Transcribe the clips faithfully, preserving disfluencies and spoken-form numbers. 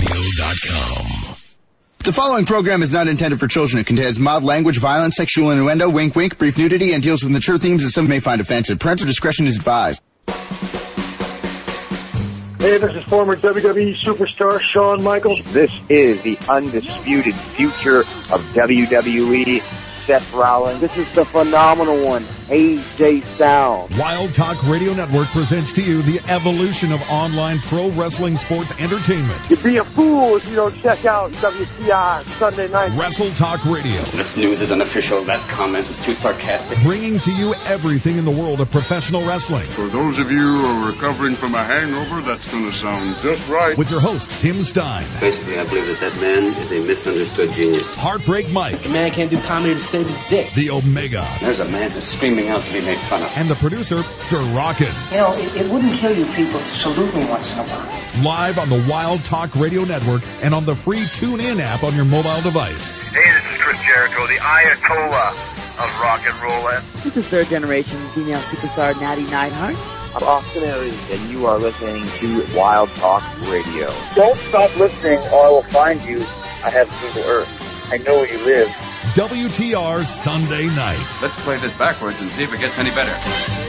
dot com. The following program is not intended for children. It contains mild language, violence, sexual innuendo, wink wink, brief nudity, and deals with mature themes that some may find offensive. Parental discretion is advised. Hey, this is former W W E superstar Shawn Michaels. This is the undisputed future of W W E, Seth Rollins. This is the phenomenal one, A J Styles. Wild Talk Radio Network presents to you the evolution of online pro wrestling sports entertainment. You'd be a fool if you don't check out W T I Sunday night. Wrestle Talk Radio. This news is unofficial. That comment is too sarcastic. Bringing to you everything in the world of professional wrestling. For those of you who are recovering from a hangover, that's going to sound just right. With your host, Tim Stein. Basically, I believe that that man is a misunderstood genius. Heartbreak Mike. A man can't do comedy to save his dick. The Omega. There's a man who's screaming out to be made fun of. And the producer, Sir Rockin'. You know, it, it wouldn't kill you people to salute me once in a while. Live on the Wild Talk Radio Network and on the free TuneIn app on your mobile device. Hey, this is Chris Jericho, the Ayatollah of rock and roll. This is third generation female superstar Natty Neidhart. I'm Austin Aries, and you are listening to Wild Talk Radio. Don't stop listening or I will find you. I have Google Earth. I know where you live. W T R Sunday Night. Let's play this backwards and see if it gets any better.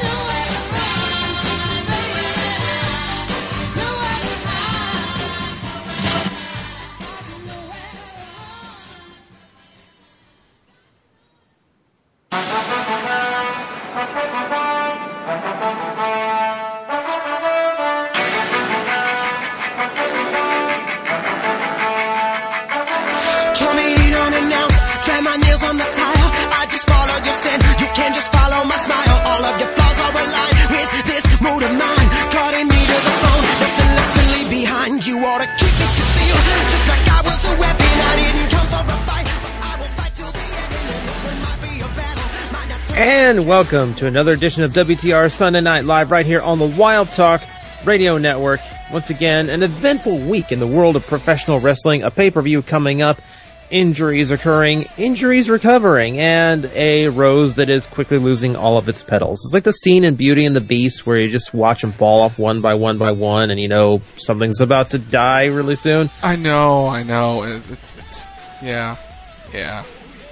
And welcome to another edition of W T R Sunday Night Live right here on the Wild Talk Radio Network. Once again, an eventful week in the world of professional wrestling, a pay-per-view coming up, injuries occurring, injuries recovering, and a rose that is quickly losing all of its petals. It's like the scene in Beauty and the Beast where you just watch them fall off one by one by one, and you know something's about to die really soon. I know, I know. It's, it's, it's, it's yeah, yeah.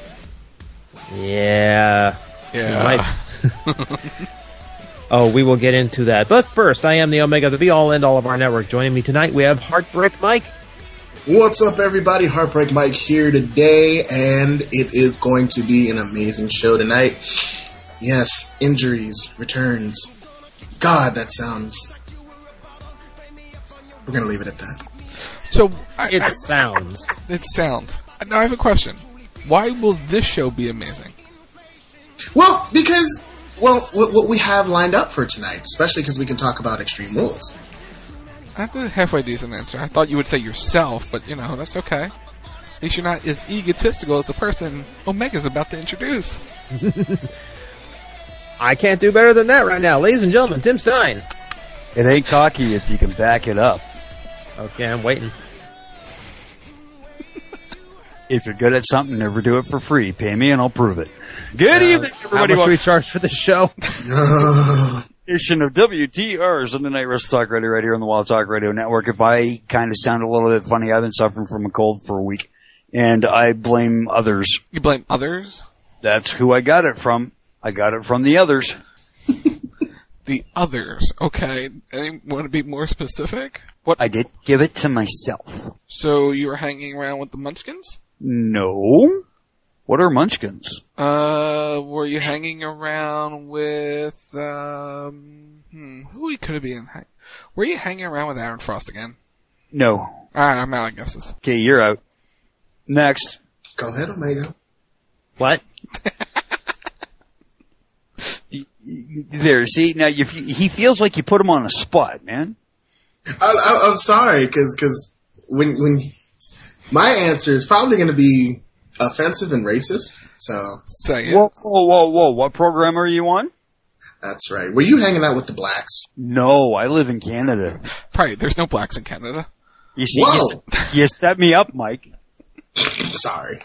Yeah. Yeah. Oh, we will get into that. But first, I am the Omega, the be-all, end-all of our network. Joining me tonight, we have Heartbreak Mike. What's up, everybody? Heartbreak Mike here today, and it is going to be an amazing show tonight. Yes, injuries, returns. God, that sounds... We're going to leave it at that. So I, It I, sounds. It sounds. Now, I have a question. Why will this show be amazing? Well, because, well, what, what we have lined up for tonight, especially because we can talk about Extreme Rules. That's a halfway decent answer. I thought you would say yourself, but, you know, that's okay. At least you're not as egotistical as the person Omega's about to introduce. I can't do better than that right now. Ladies and gentlemen, Tim Stein. It ain't cocky if you can back it up. Okay, I'm waiting. If you're good at something, never do it for free. Pay me and I'll prove it. Good uh, evening, everybody. How much do we charge for the show? Edition of W T R Sunday Night Wrestle Talk Radio right here on the Wild Talk Radio Network. If I kind of sound a little bit funny, I've been suffering from a cold for a week, and I blame others. You blame others? That's who I got it from. I got it from the others. The others. Okay. Any want to be more specific? What? I did give it to myself. So you were hanging around with the Munchkins? No. What are Munchkins? Uh, were you hanging around with, um, hmm, who could have been? Were you hanging around with Aaron Frost again? No. Alright, I'm out of guesses. Okay, you're out. Next. Go ahead, Omega. What? There, see, now you, he feels like you put him on a spot, man. I, I, I'm sorry, because cause when, when my answer is probably going to be offensive and racist, so. Say it. Whoa, whoa, whoa, whoa, what program are you on? That's right. Were you hanging out with the blacks? No, I live in Canada. Right, there's no blacks in Canada. You see, you, you set me up, Mike. Sorry.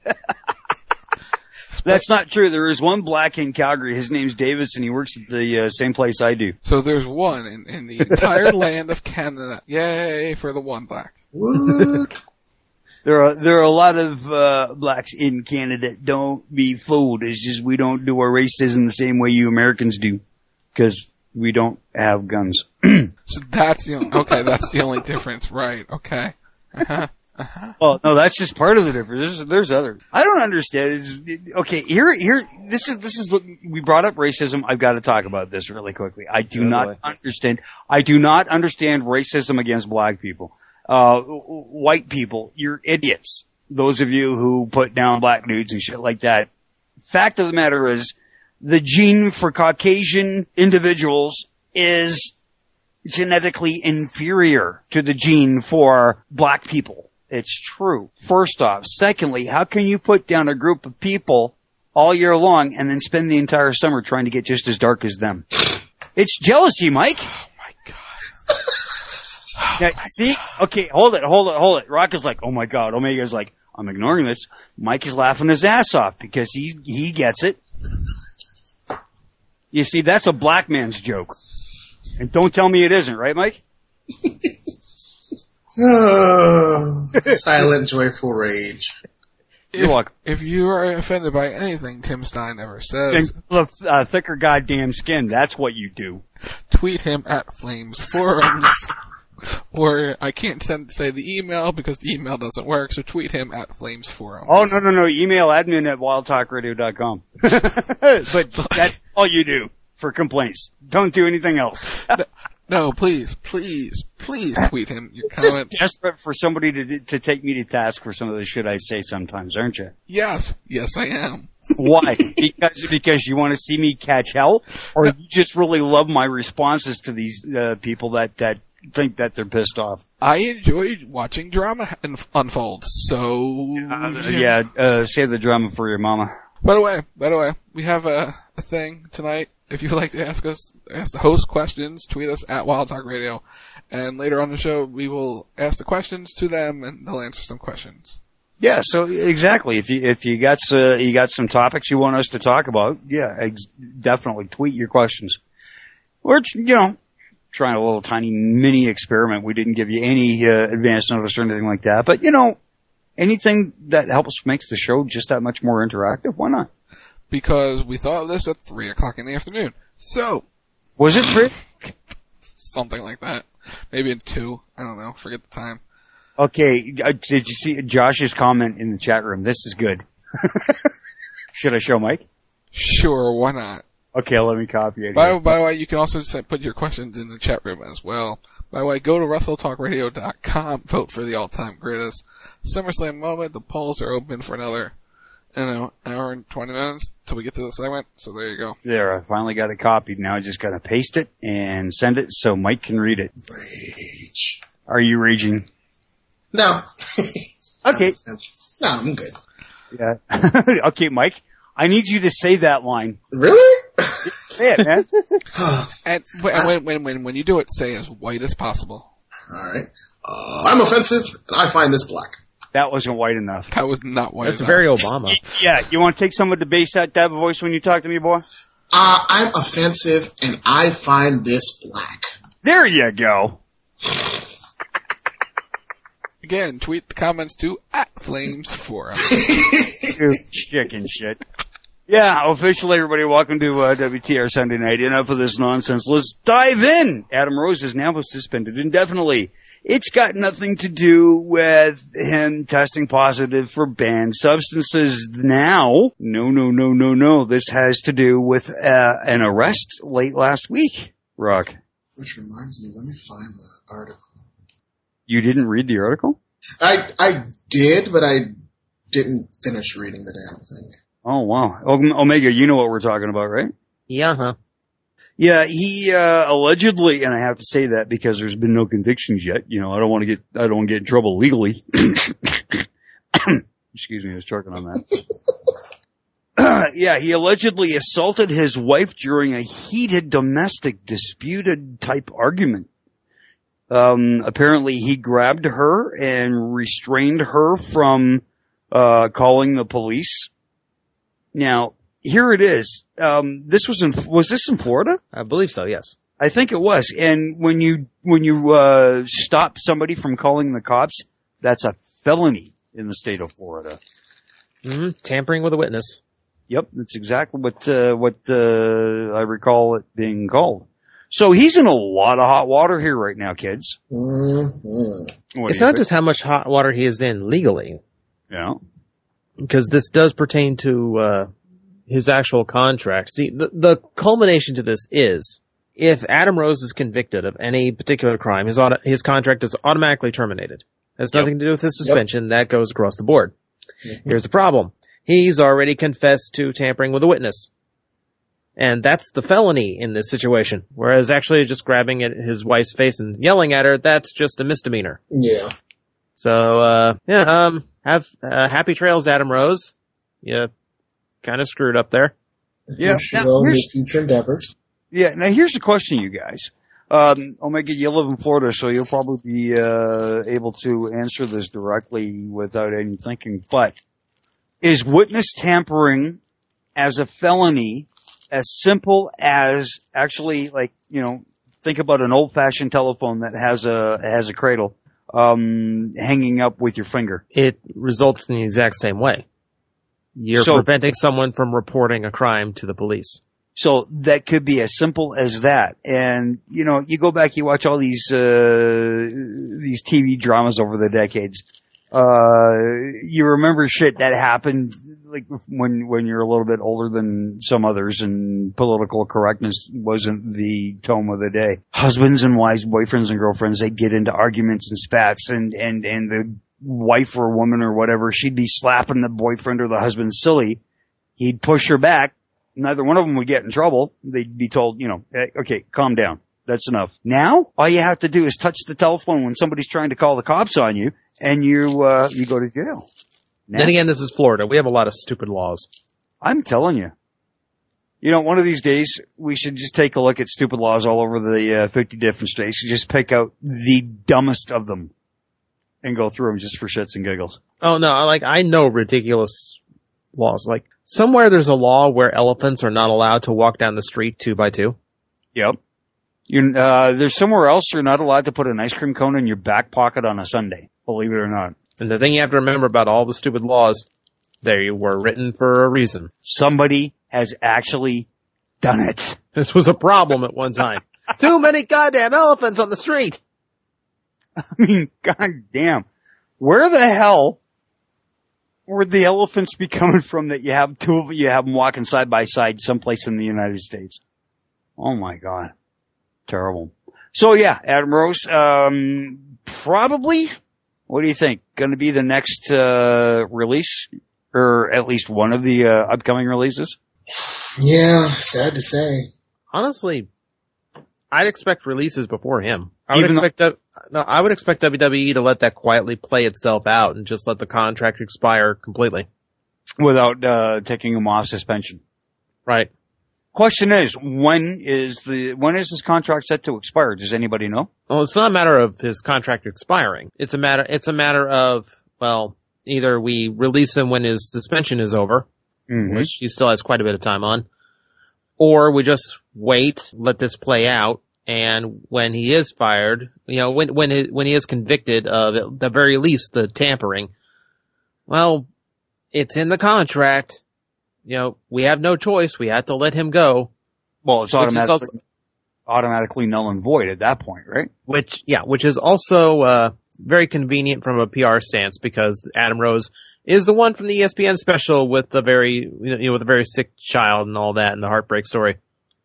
That's not true. There is one black in Calgary. His name's Davis, and he works at the uh, same place I do. So there's one in, in the entire land of Canada. Yay for the one black. What? There are there are a lot of uh blacks in Canada. Don't be fooled. It's just we don't do our racism the same way you Americans do, because we don't have guns. So that's the only, okay. That's the only difference, right? Okay. Uh-huh. Uh-huh. Well, no, that's just part of the difference. There's, there's other. I don't understand. It's, okay, here, here. This is this is. We brought up racism. I've got to talk about this really quickly. I do oh, not boy. understand. I do not understand racism against black people. Uh, white people, you're idiots. Those of you who put down black dudes and shit like that. Fact of the matter is, the gene for Caucasian individuals is genetically inferior to the gene for black people. It's true. First off. Secondly, how can you put down a group of people all year long and then spend the entire summer trying to get just as dark as them? It's jealousy, Mike. Oh my god. Now, see? Okay, hold it, hold it, hold it. Rock is like, oh my god. Omega's like, I'm ignoring this. Mike is laughing his ass off because he, he gets it. You see, that's a black man's joke. And don't tell me it isn't, right, Mike? Oh, silent, joyful rage. You're if, welcome. If you are offended by anything Tim Stein ever says, then, uh, thicker goddamn skin. That's what you do. Tweet him at Flames Forums. Or I can't send, say the email because the email doesn't work, so tweet him at Flames Forums. Oh, no, no, no. Email admin at wild talk radio dot com. But that's all you do for complaints. Don't do anything else. no, no, please, please, please tweet him your Just comments. Desperate for somebody to to take me to task for some of the shit I say sometimes, aren't you? Yes, yes I am. Why? Because because you want to see me catch hell, or you just really love my responses to these uh, people that that think that they're pissed off? I enjoy watching drama unfold. So uh, yeah, uh, save the drama for your mama. By the way, by the way, we have a, a thing tonight. If you'd like to ask us, ask the host questions, tweet us at Wild Talk Radio, and later on the show we will ask the questions to them, and they'll answer some questions. Yeah, so exactly. If you if you got uh, you got some topics you want us to talk about, yeah, ex- definitely tweet your questions. Or you know, trying a little tiny mini experiment. We didn't give you any uh, advance notice or anything like that, but you know, anything that helps makes the show just that much more interactive. Why not? Because we thought of this at three o'clock in the afternoon. So was it three? Something like that. Maybe in two. I don't know. Forget the time. Okay, uh, did you see Josh's comment in the chat room? This is good. Should I show Mike? Sure, why not? Okay, let me copy it. By, by the way, you can also set, put your questions in the chat room as well. By the way, go to Wrestle Talk Radio dot com, vote for the all-time greatest SummerSlam moment. The polls are open for another, you know, hour and twenty minutes till we get to the segment. So there you go. There, I finally got it copied. Now I just gotta paste it and send it so Mike can read it. Rage. Are you raging? No. Okay. No, I'm good. Yeah. Okay, Mike. I need you to say that line. Really? Say it, man. And when, when, when, when you do it, say as white as possible. Alright. Uh, I'm offensive, and I find this black. That wasn't white enough. That was not white That's enough. very Obama. Yeah, you want to take some of the bass out that voice when you talk to me, boy? Uh, I'm offensive, and I find this black. There you go. Again, tweet the comments to at Flames Forum. Chicken shit. Yeah, officially, everybody, welcome to uh, W T R Sunday Night. Enough of this nonsense. Let's dive in. Adam Rose is now suspended indefinitely. It's got nothing to do with him testing positive for banned substances now. No, no, no, no, no. This has to do with uh, an arrest late last week, Rock. Which reminds me, let me find the article. You didn't read the article? I I did, but I didn't finish reading the damn thing. Oh, wow. Omega, you know what we're talking about, right? Yeah, huh? Yeah, he, uh, allegedly, and I have to say that because there's been no convictions yet, you know, I don't want to get, I don't want to get in trouble legally. Excuse me, I was choking on that. Yeah, he allegedly assaulted his wife during a heated domestic disputed type argument. Um, apparently he grabbed her and restrained her from, uh, calling the police. Now, here it is. Um, this was in, was this in Florida? I believe so, yes. I think it was. And when you, when you, uh, stop somebody from calling the cops, That's a felony in the state of Florida. Mm-hmm. Tampering with a witness. Yep, that's exactly what uh, what uh, I recall it being called. So he's in a lot of hot water here right now, kids. Mm-hmm. It's not think? just how much hot water he is in legally. Yeah. Because this does pertain to uh, his actual contract. See, the, the culmination to this is, if Adam Rose is convicted of any particular crime, his auto, his contract is automatically terminated. It has nothing yep. to do with his suspension. Yep. That goes across the board. Mm-hmm. Here's the problem. He's already confessed to tampering with a witness. And that's the felony in this situation. Whereas actually just grabbing at his wife's face and yelling at her, that's just a misdemeanor. Yeah. So, uh, yeah, um, have, uh, happy trails, Adam Rose. You kind of screwed up there. Yeah. Now, future endeavors. Yeah. Now here's the question, you guys. Um, Omega, you live in Florida, so you'll probably be, uh, able to answer this directly without any thinking. But is witness tampering as a felony as simple as actually, like, you know, think about an old-fashioned telephone that has a has a cradle um hanging up with your finger? It results in the exact same way. You're so, preventing someone from reporting a crime to the police. So that could be as simple as that. And, you know, you go back, you watch all these uh these T V dramas over the decades. Uh, you remember shit that happened, like, when, when you're a little bit older than some others and political correctness wasn't the tone of the day. Husbands and wives, boyfriends and girlfriends, they'd get into arguments and spats, and, and, and the wife or woman or whatever, she'd be slapping the boyfriend or the husband silly. He'd push her back. Neither one of them would get in trouble. They'd be told, you know, hey, okay, calm down. That's enough. Now, all you have to do is touch the telephone when somebody's trying to call the cops on you, and you, uh, you go to jail. Nasty. Then again, this is Florida. We have a lot of stupid laws. I'm telling you. You know, one of these days, we should just take a look at stupid laws all over the uh, fifty different states and just pick out the dumbest of them and go through them just for shits and giggles. Oh, no, like, I know ridiculous laws. Like, somewhere there's a law where elephants are not allowed to walk down the street two by two. Yep. You're, uh, there's somewhere else you're not allowed to put an ice cream cone in your back pocket on a Sunday, believe it or not. And the thing you have to remember about all the stupid laws, they were written for a reason. Somebody has actually done it. This was a problem at one time. Too many goddamn elephants on the street. I mean, goddamn. Where the hell would the elephants be coming from that you have two of you have them walking side by side someplace in the United States? Oh my God. Terrible. So yeah, Adam Rose, um, probably, what do you think? Gonna be the next, uh, release? Or at least one of the, uh, upcoming releases? Yeah, sad to say. Honestly, I'd expect releases before him. I would Even expect though- that, no, I would expect W W E to let that quietly play itself out and just let the contract expire completely. Without, uh, taking him off suspension. Right. Question is, when is the, when is his contract set to expire? Does anybody know? Well, it's not a matter of his contract expiring. It's a matter, it's a matter of, well, either we release him when his suspension is over, mm-hmm. which he still has quite a bit of time on, or we just wait, let this play out, and when he is fired, you know, when, when, he, when he is convicted of, at the very least, the tampering, well, it's in the contract. You know, we have no choice. We have to let him go. Well, it's automatically, also, automatically null and void at that point, right? Which, yeah, which is also, uh, very convenient from a P R stance because Adam Rose is the one from the E S P N special with the very, you know, with a very sick child and all that and the heartbreak story.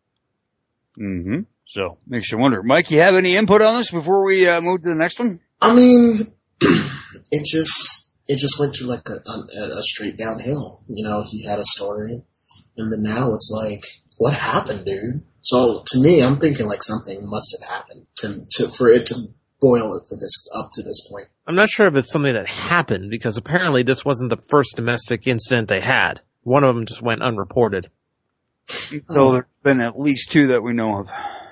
Mm-hmm. So, makes you wonder. Mike, you have any input on this before we, uh, move to the next one? I mean, it just, it just went to like a, a, a straight downhill. You know, he had a story, and then now it's like, what happened, dude? So to me, I'm thinking like something must have happened to, to for it to boil it for this up to this point. I'm not sure if it's something that happened because apparently this wasn't the first domestic incident they had. One of them just went unreported. So there's been at least two that we know of.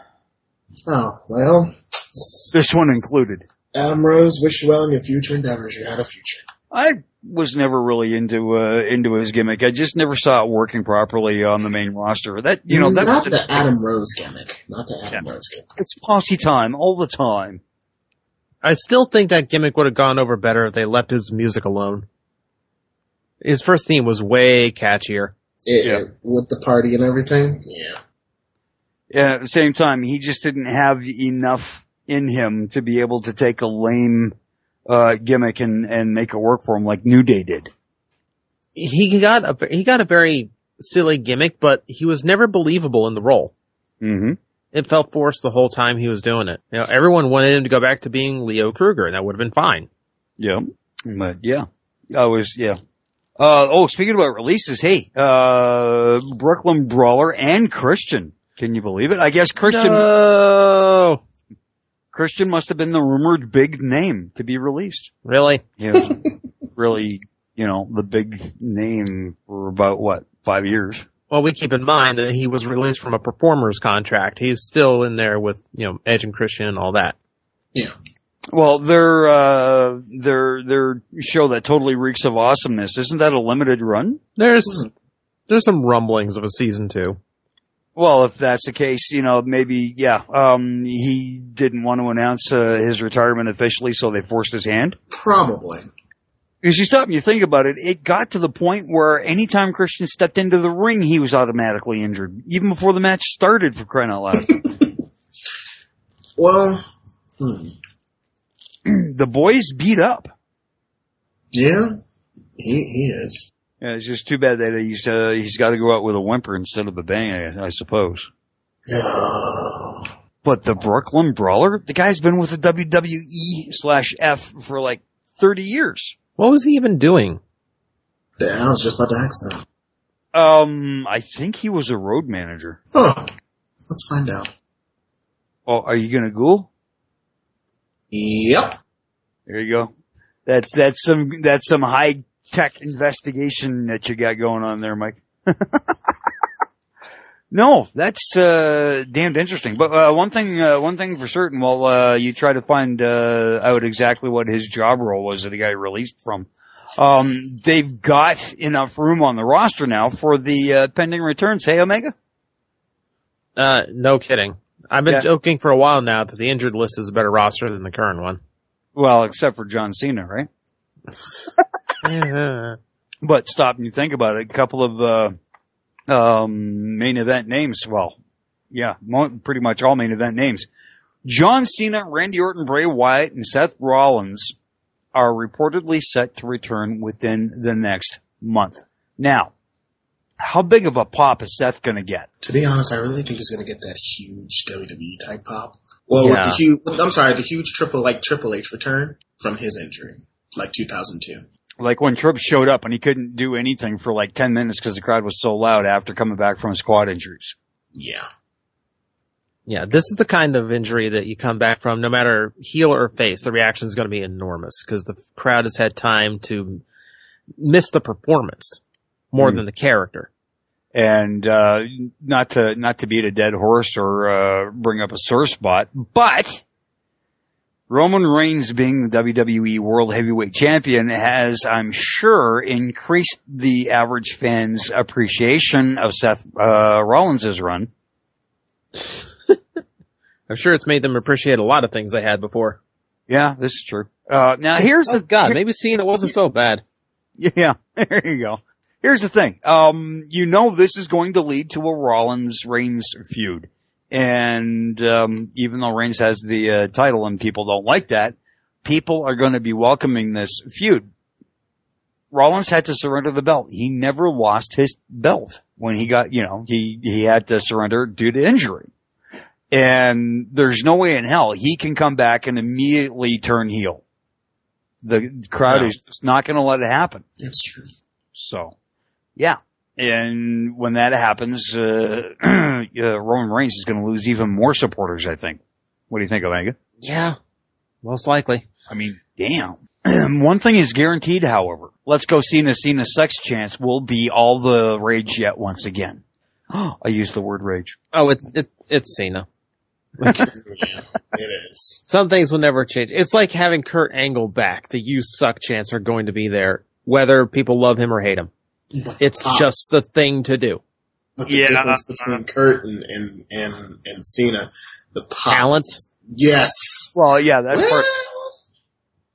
Oh, well. This one included. Adam Rose, wish you well in your future endeavors. You had a future. I was never really into uh into his gimmick. I just never saw it working properly on the main roster. That you know, that not the Adam Rose gimmick, not the Adam yeah. Rose gimmick. It's posse time all the time. I still think that gimmick would have gone over better if they left his music alone. His first theme was way catchier. It, yeah. It, with the party and everything? Yeah. Yeah, at the same time, he just didn't have enough in him to be able to take a lame uh gimmick and, and make it work for him like New Day did. He got a, he got a very silly gimmick, but he was never believable in the role. Mm-hmm. It felt forced the whole time he was doing it. You know, everyone wanted him to go back to being Leo Kruger, and that would have been fine. Yeah. But yeah. I was, yeah. Uh, oh, speaking about releases, hey, uh, Brooklyn Brawler and Christian. Can you believe it? I guess Christian, no. Christian must have been the rumored big name to be released. Really? He was really, you know, the big name for about, what, five years? Well, we keep in mind that he was released from a performer's contract. He's still in there with, you know, Edge and Christian and all that. Yeah. Well, their, uh, their, their show that totally reeks of awesomeness, isn't that a limited run? There's, there's some rumblings of a season two. Well, if that's the case, you know, maybe, yeah, um, he didn't want to announce, uh, his retirement officially, so they forced his hand? Probably. Because you stop and you think about it, it got to the point where anytime Christian stepped into the ring, he was automatically injured, even before the match started, for crying out loud. Well, hmm. The boy's beat up. Yeah, he he is. Yeah, it's just too bad that he's uh, he's got to go out with a whimper instead of a bang, I, I suppose. No. But the Brooklyn Brawler, the guy's been with the W W E slash F for like thirty years. What was he even doing? Yeah, I was just about to ask that. Um, I think he was a road manager. Huh. Let's find out. Oh, are you gonna Google? Yep. There you go. That's, that's some, that's some high tech investigation that you got going on there, Mike. No, that's, uh, damned interesting. But, uh, one thing, uh, one thing for certain, while, uh, you try to find, uh, out exactly what his job role was that the guy released from, um, they've got enough room on the roster now for the, uh, pending returns. Hey, Omega? Uh, no kidding. I've been Yeah. joking for a while now that the injured list is a better roster than the current one. Well, except for John Cena, right? Yeah. But stop and you think about it. A couple of, uh, um, main event names. Well, yeah, mo- pretty much all main event names. John Cena, Randy Orton, Bray Wyatt, and Seth Rollins are reportedly set to return within the next month. Now, how big of a pop is Seth going to get? To be honest, I really think he's going to get that huge W W E type pop. Well, Yeah. with the huge, I'm sorry, the huge triple, like Triple H return from his injury, like two thousand two. Like when Tripp showed up and he couldn't do anything for like ten minutes because the crowd was so loud after coming back from his quad injuries. Yeah. Yeah, this is the kind of injury that you come back from, no matter heel or face, the reaction is going to be enormous because the crowd has had time to miss the performance more mm. than the character. And, uh, not to, not to beat a dead horse or, uh, bring up a sore spot, but Roman Reigns being the W W E World Heavyweight Champion has, I'm sure, increased the average fan's appreciation of Seth, uh, Rollins' run. I'm sure it's made them appreciate a lot of things they had before. Yeah, this is true. Uh, now here's oh the, God, maybe seeing it wasn't so bad. Yeah, there you go. Here's the thing. Um, you know this is going to lead to a Rollins-Reigns feud. And, um, even though Reigns has the, uh, title and people don't like that, people are going to be welcoming this feud. Rollins had to surrender the belt. He never lost his belt when he got, you know, he, he had to surrender due to injury. And there's no way in hell he can come back and immediately turn heel. The crowd no. is just not going to let it happen. That's true. So, yeah. And when that happens, uh, uh Roman Reigns is going to lose even more supporters, I think. What do you think, Omega? Yeah, most likely. I mean, damn. One thing is guaranteed, however. Let's Go Cena, Cena sex chance will be all the rage yet once again. I used the word rage. Oh, it's, it, it's Cena. Yeah, it is. Some things will never change. It's like having Kurt Angle back. The you suck chants are going to be there, whether people love him or hate him. But it's pops. just the thing to do. But the yeah. difference between Kurt and, and, and, and Cena, the pop. Talent? Yes. Well, yeah, that's well, part.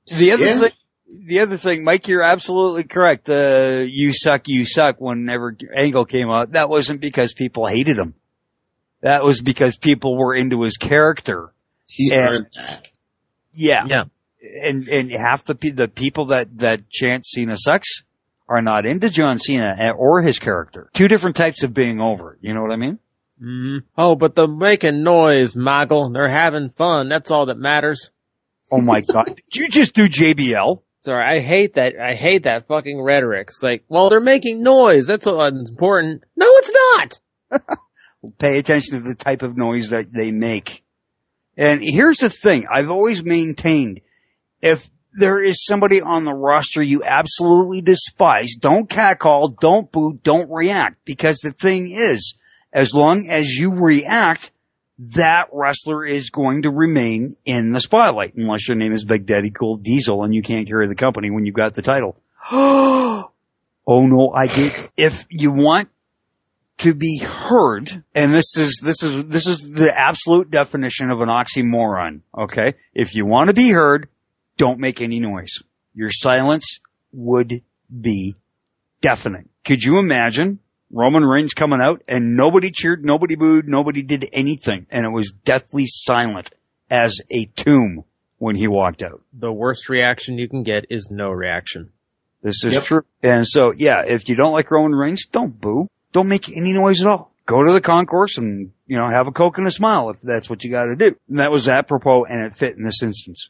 The other Yeah. thing, the other thing, Mike, you're absolutely correct. Uh, you suck, you suck. Whenever Angle came out, that wasn't because people hated him. That was because people were into his character. He and, earned that. Yeah. Yeah. And and half the pe- the people that that chant Cena sucks are not into John Cena or his character. Two different types of being over. You know what I mean? Mm. Oh, but they're making noise, Moggle. They're having fun. That's all that matters. Oh my God! Did you just do J B L? Sorry, I hate that. I hate that fucking rhetoric. It's like, well, they're making noise. That's all that's important. No, it's not. Pay attention to the type of noise that they make. And here's the thing. I've always maintained, if there is somebody on the roster you absolutely despise, don't catcall, don't boo, don't react. Because the thing is, as long as you react, that wrestler is going to remain in the spotlight. Unless your name is Big Daddy Cool Diesel and you can't carry the company when you've got the title. Oh no, I get, if you want to be heard, and this is, this is, this is the absolute definition of an oxymoron, okay? If you want to be heard, don't make any noise. Your silence would be deafening. Could you imagine Roman Reigns coming out and nobody cheered, nobody booed, nobody did anything, and it was deathly silent as a tomb when he walked out? The worst reaction you can get is no reaction. This is Yep. true. And so, yeah, if you don't like Roman Reigns, don't boo. Don't make any noise at all. Go to the concourse and, you know, have a Coke and a smile if that's what you got to do. And that was apropos, and it fit in this instance.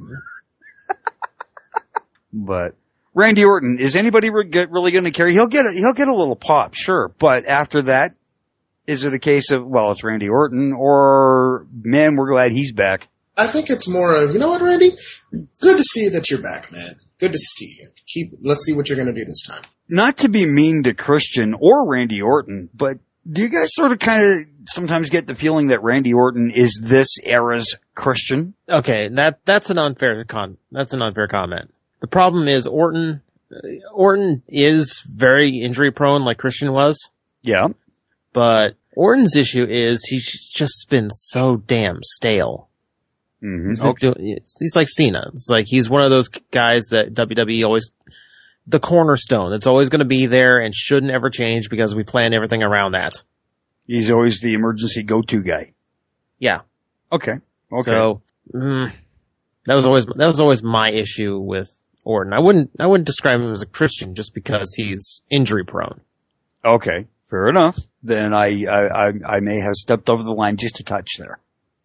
But Randy Orton, is anybody re- get, really going to carry? He'll get a, he'll get a little pop, sure. But after that, is it a case of, well, it's Randy Orton, or, man, we're glad he's back? I think it's more of, you know what, Randy? Good to see that you're back, man. Good to see you. Keep. Let's see what you're going to do this time. Not to be mean to Christian or Randy Orton, but do you guys sort of kind of sometimes get the feeling that Randy Orton is this era's Christian? Okay, that that's an unfair con. That's an unfair comment. The problem is Orton. Orton is very injury prone, like Christian was. Yeah, but Orton's issue is he's just been so damn stale. Mm-hmm. He's, been Okay. doing, he's like Cena. It's like he's one of those guys that W W E always, the cornerstone. It's always going to be there and shouldn't ever change because we plan everything around that. He's always the emergency go-to guy. Yeah. Okay. Okay. So mm, that was always that was always my issue with Orton. I wouldn't I wouldn't describe him as a Christian just because he's injury prone. Okay. Fair enough. Then I, I, I, I may have stepped over the line just a touch there.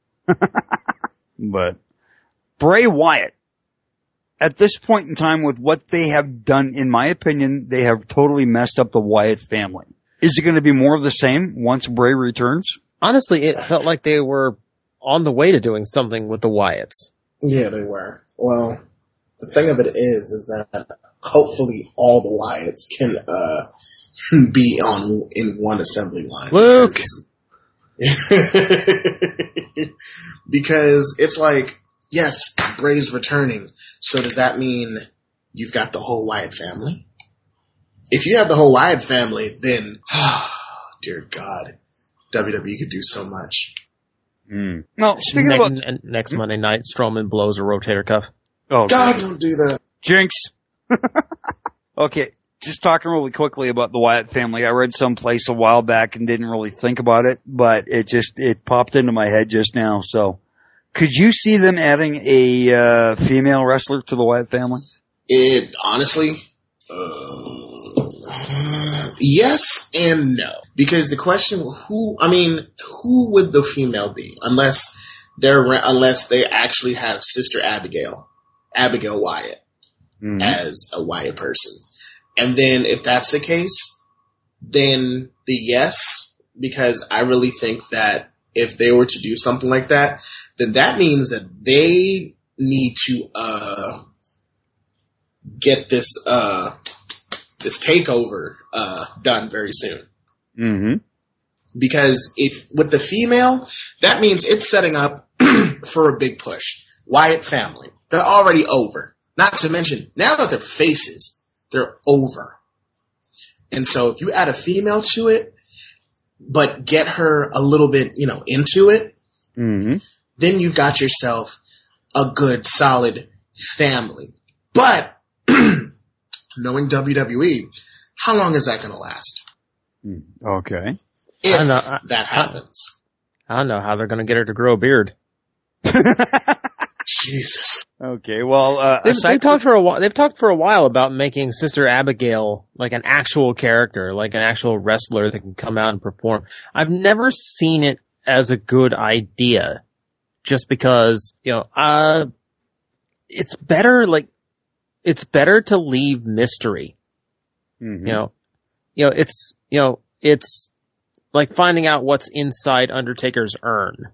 But Bray Wyatt, at this point in time with what they have done, in my opinion, they have totally messed up the Wyatt family. Is it going to be more of the same once Bray returns? Honestly, it felt like they were on the way to doing something with the Wyatts. Yeah, they were. Well, the thing of it is, is that hopefully all the Wyatts can uh be on in one assembly line. Luke! Because it's like, yes, Bray's returning. So does that mean you've got the whole Wyatt family? If you have the whole Wyatt family, then, oh, dear God, W W E could do so much. Mm. No, speaking next, about n- next Monday night, Strowman blows a rotator cuff. Oh God, don't do that. Jinx. Okay, just talking really quickly about the Wyatt family. I read someplace a while back and didn't really think about it, but it just, it popped into my head just now. So, could you see them adding a uh, female wrestler to the Wyatt family? It, honestly, uh, yes and no. Because the question, who, I mean, who would the female be? Unless they're, unless they actually have Sister Abigail, Abigail Wyatt, mm-hmm. as a Wyatt person. And then if that's the case, then the yes, because I really think that if they were to do something like that, then that means that they need to, uh, get this, uh, this takeover, uh, done very soon. Mm-hmm. Because if, with the female, that means it's setting up for a big push. Wyatt family. They're already over. Not to mention, now that they're faces, they're over. And so if you add a female to it, but get her a little bit, you know, into it, mm-hmm. then you've got yourself a good, solid family. But knowing W W E, how long is that going to last? Okay. If I know, I, that happens. I don't know how they're going to get her to grow a beard. Jesus. Okay, well, uh, they've, they've talked for a while. They've talked for a while about making Sister Abigail like an actual character, like an actual wrestler that can come out and perform. I've never seen it as a good idea, just because you know, uh, it's better like it's better to leave mystery. Mm-hmm. You know, you know, it's you know, it's like finding out what's inside Undertaker's urn.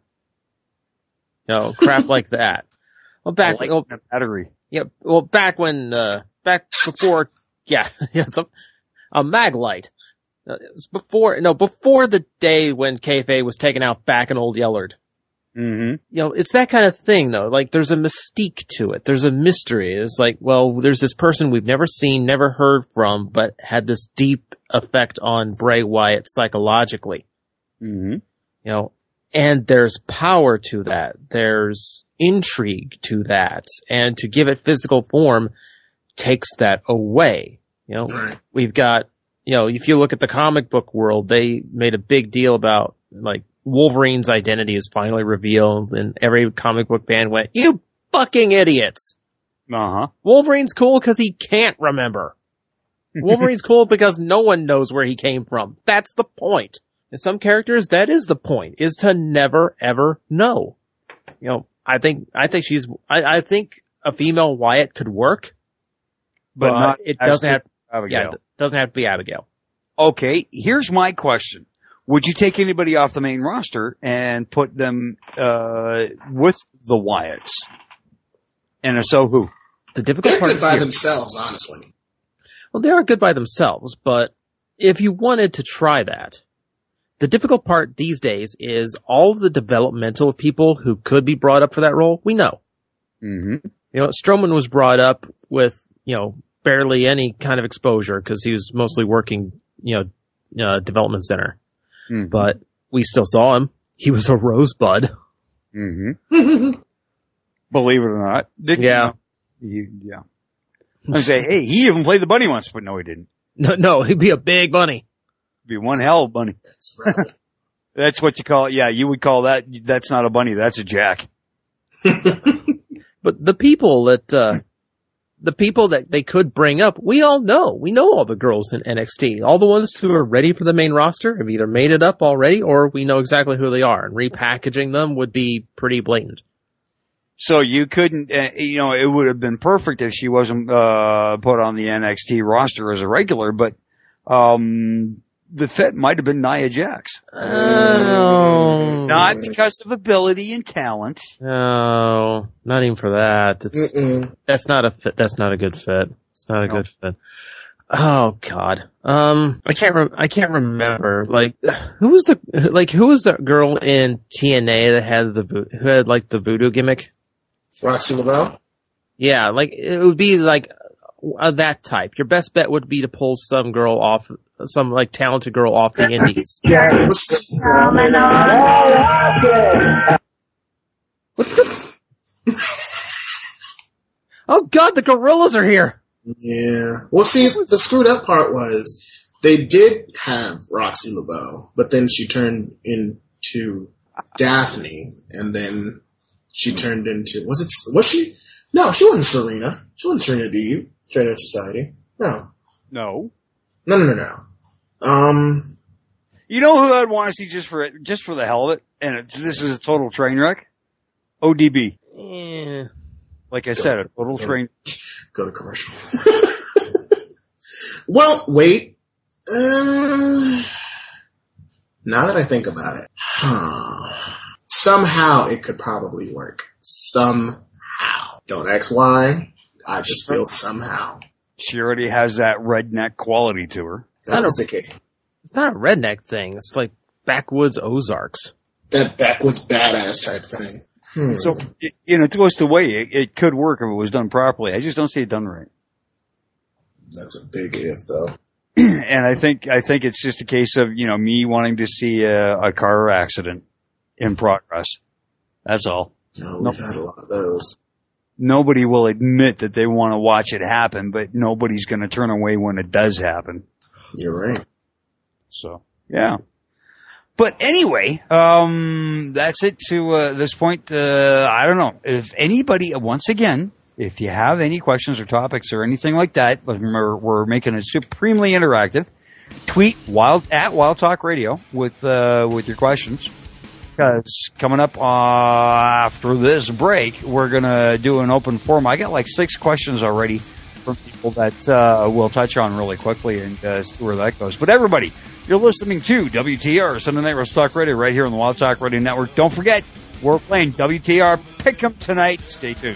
You know, crap like that. Well, back like well, the battery. Yeah, well, back when, uh, back before, yeah, yeah, it's a, a mag light. Uh, it was before, no, before the day when kayfabe was taken out back in Old Yellard. Mm-hmm. You know, it's that kind of thing, though. Like, there's a mystique to it. There's a mystery. It's like, well, there's this person we've never seen, never heard from, but had this deep effect on Bray Wyatt psychologically. Mm-hmm. You know, and there's power to that. There's intrigue to that. And to give it physical form takes that away. You know, Right. We've got, you know, if you look at the comic book world, they made a big deal about, like, Wolverine's identity is finally revealed, and every comic book fan went, you fucking idiots! Uh-huh. Wolverine's cool because he can't remember. Wolverine's cool because no one knows where he came from. That's the point. And some characters, that is the point, is to never, ever know. You know, I think, I think she's, I, I think a female Wyatt could work, but, But not it as doesn't have, Abigail. yeah, it doesn't have to be Abigail. Okay, here's my question. Would you take anybody off the main roster and put them, uh, with the Wyatts? And if so, who? The difficult They're part good by here, themselves, honestly. well, they are good by themselves, but if you wanted to try that, the difficult part these days is all of the developmental people who could be brought up for that role, we know. Mm-hmm. You know, Strowman was brought up with, you know, barely any kind of exposure because he was mostly working, you know, uh, development center. Mm-hmm. But we still saw him. He was a rosebud. Mm-hmm. Believe it or not. Didn't Yeah. You, yeah. I say, hey, he even played the bunny once, but no, he didn't. No, no, he'd be a big bunny. Be one hell of a bunny. That's right. That's what you call it. Yeah, you would call that, that's not a bunny, that's a jack. But the people that, uh, the people that they could bring up, we all know. We know all the girls in N X T. All the ones who are ready for the main roster have either made it up already or we know exactly who they are. And repackaging them would be pretty blatant. So you couldn't, uh, you know, it would have been perfect if she wasn't, uh, put on the N X T roster as a regular, but, um, the fit might have been Nia Jax. Oh. Not because of ability and talent. No, not even for that. It's, Mm-mm. that's not a fit. That's not a good fit. It's not a No. good fit. Oh God. Um, I can't. Re- I can't remember. Like, who was the like who was the girl in T N A that had the vo- who had like the voodoo gimmick? Roxy Lavelle? Yeah, like it would be like uh, that type. Your best bet would be to pull some girl off, some like talented girl off the indies. What's Oh God, the gorillas are here. Yeah. Well, see, the screwed up part was they did have Roxy Lavelle, but then she turned into Daphne, and then she turned into, was it, was she? No, she wasn't Serena. She wasn't Serena Deeb, Straight Edge Society. No. No. No, no, no, no. Um, You know who I'd want to see just for it, just for the hell of it? And it's, this is a total train wreck? O D B. Yeah. Like I said, a total train. Go to commercial. Well, wait. Uh, now that I think about it, huh, somehow it could probably work. Somehow. Don't ask why. I just feel somehow. She already has that redneck quality to her. That is okay. It's not a redneck thing. It's like backwoods Ozarks. That backwoods badass type thing. Hmm. So, it, you know, it goes the way it, it could work if it was done properly. I just don't see it done right. That's a big if, though. And I think, I think it's just a case of, you know, me wanting to see a, a car accident in progress. That's all. No, we've had a lot of those. nobody will admit that they want to watch it happen, but nobody's going to turn away when it does happen. You're right. So, yeah. But anyway, um, that's it to uh, this point. Uh, I don't know. If anybody, once again, if you have any questions or topics or anything like that, remember, we're making it supremely interactive. Tweet wild at Wild Talk Radio with uh, with your questions. Because coming up uh, after this break, we're going to do an open forum. I got like six questions already from people that uh, we'll touch on really quickly and uh, see where that goes. But everybody, you're listening to W T R, Sunday Night Wrestle Talk Radio, right here on the Wild Talk Radio Network. Don't forget, we're playing W T R Pick'em tonight. Stay tuned.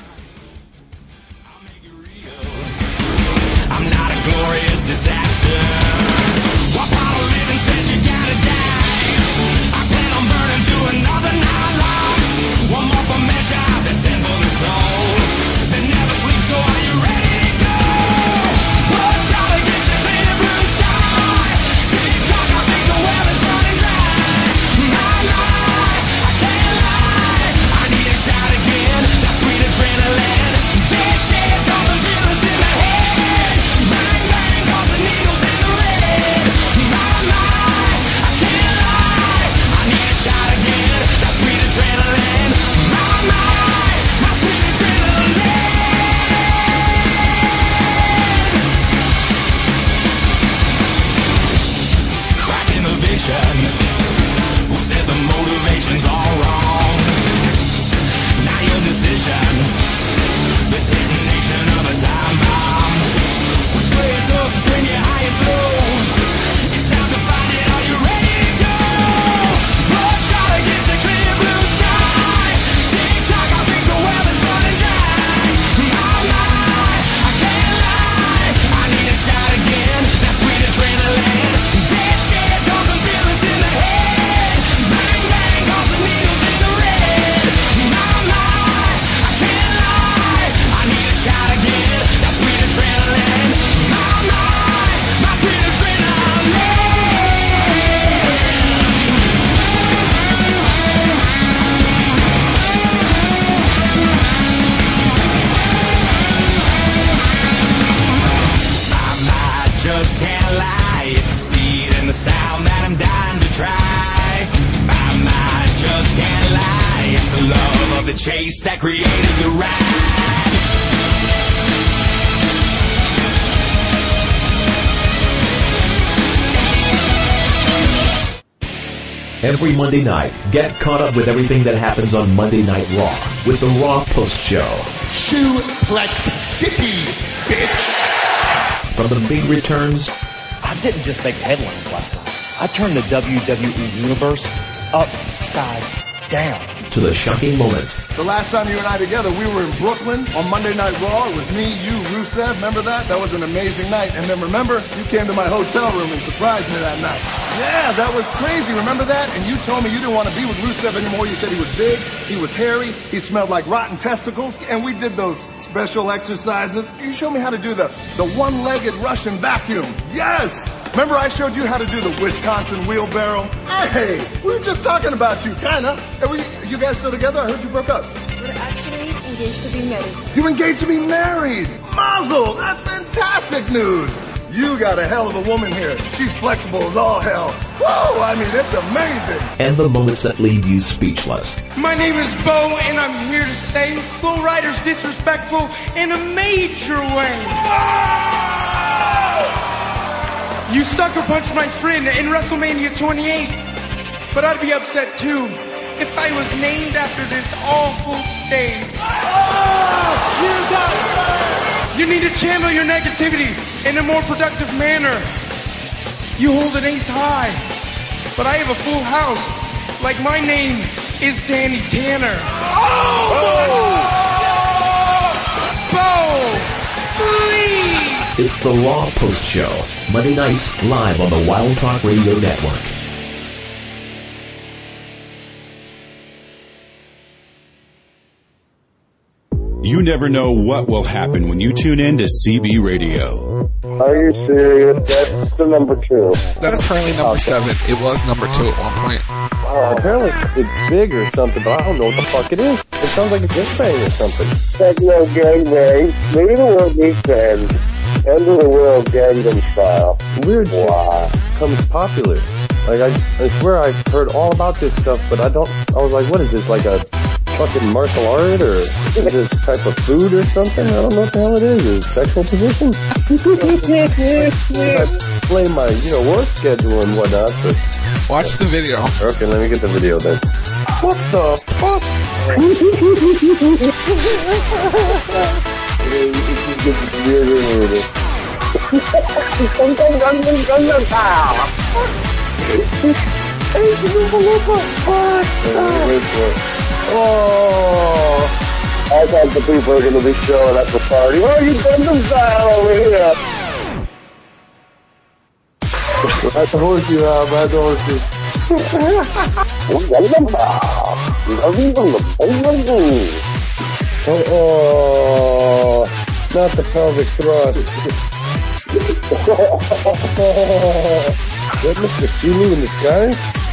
I'm not a glorious disaster. What part of living says you gotta die? I plan on burning through another nine lives. One more for measure, that's ten for the soul. They never sleep, so are you ready to go? One shot against the clear blue sky. Tick tock, I think the well is running dry. My life, I can't lie. I need a shot again, that sweet adrenaline. Dead shit, causing feelings in the head. Bang, bang, causing needles in the red. My life, I can't lie. I need a shot again, that sweet adrenaline. My life, my sweet adrenaline. Cracking the vision. Who said the motivation's all wrong? Now your decision. The detonation of a time bomb. Which way is up when you're high and slow? It's time to find it. Are you ready to go? One shot against the clear blue sky. Tick tock, I think the well is running dry. My life, I can't lie. I need a shot again. That sweet adrenaline. Dead shit, causing feelings in the head. Bang, bang, causing needles in the red. My life, I can't lie. I need a shot again. That sweet adrenaline. My life, my sweet adrenaline. I just can't lie. It's the speed and the sound that I'm dying to try. I just can't lie. It's the love of the chase that created the ride. Every Monday night, get caught up with everything that happens on Monday Night Raw with the Raw Post Show. Suplex City, bitch. From the big returns I didn't just make headlines last night. I turned the W W E universe upside down. to the shocking moments. The last time you and I together, we were in Brooklyn on Monday Night Raw. It was me, you, Rusev. Remember that? That was an amazing night. And then remember, you came to my hotel room and surprised me that night. Yeah, that was crazy. Remember that? And you told me you didn't want to be with Rusev anymore. You said he was big, he was hairy, he smelled like rotten testicles. And we did those special exercises. You showed me how to do the, the one-legged Russian vacuum. Yes! Remember I showed you how to do the Wisconsin wheelbarrow? Hey, we were just talking about you, kinda. Are we, you guys still together? I heard you broke up. We're actually engaged to be married. You engaged to be married? Mazel! That's fantastic news! You got a hell of a woman here. She's flexible as all hell. Whoa, I mean, it's amazing. And the moments that leave you speechless. My name is Bo, and I'm here to say Flow Rider's disrespectful in a major way. You sucker punched my friend in WrestleMania twenty-eight, but I'd be upset too if I was named after this awful state. Oh, you got You need to channel your negativity in a more productive manner. You hold an ace high, but I have a full house, like my name is Danny Tanner. Oh! Bo, please! It's the Raw Post Show, Monday nights live on the Wild Talk Radio Network. You never know what will happen when you tune in to C B Radio. Are you serious? That's the number two. That's currently number okay. seven. It was number two at one point. Oh, apparently it's big or something, but I don't know what the fuck it is. It sounds like a gangbang or something. Techno gangbang. Maybe the world needs to end. End of the world Gangnam Style. Weird wow. shit becomes popular. Like, I, I swear I've heard all about this stuff, but I don't, I was like, what is this, like a fucking martial art, or is this type of food or something? I don't know what the hell it is. Is it sexual position? I play my, you know, work schedule and whatnot, but... Watch the video. Okay, let me get the video then. What the fuck? It gets weirder and weirder. Oh, I thought the people are going to be showing at the party. Oh, you Gangnam Style over here. I told you, Rob, I told you. oh, oh, not the pelvic thrust. That Mister See Me in the Sky?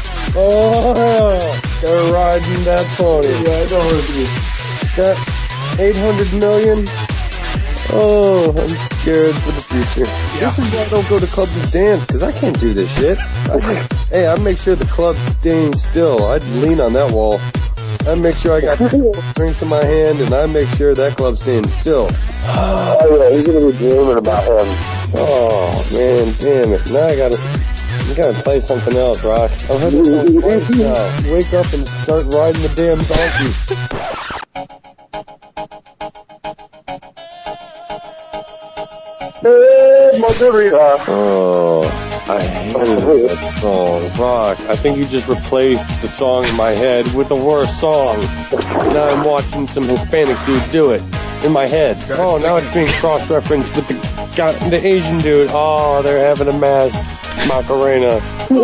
Oh, they're riding that pony. Yeah, I know it. That eight hundred million. Oh, I'm scared for the future. Yeah. This is why I don't go to clubs and dance, because I can't do this shit. I just, hey, I make sure the club's staying still. I'd lean on that wall. I make sure I got drinks in my hand, and I make sure that club's staying still. Oh, yeah, he's going to be dreaming about him. Oh, man, damn it. Now I got to you gotta play something else, Rock. I've heard this twice now. Wake up and start riding the damn donkey. Oh, I hated that song. Rock, I think you just replaced the song in my head with the worst song. Now I'm watching some Hispanic dude do it in my head. Oh, now it's being cross-referenced with the guy, the Asian dude. Oh, they're having a mass Macarena.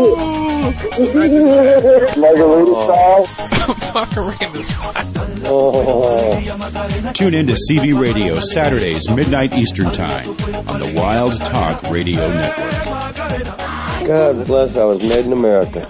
Margarita style? Macarena style. Oh. Tune in to C B Radio Saturdays, midnight Eastern Time on the Wild Talk Radio Network. God bless, I was made in America.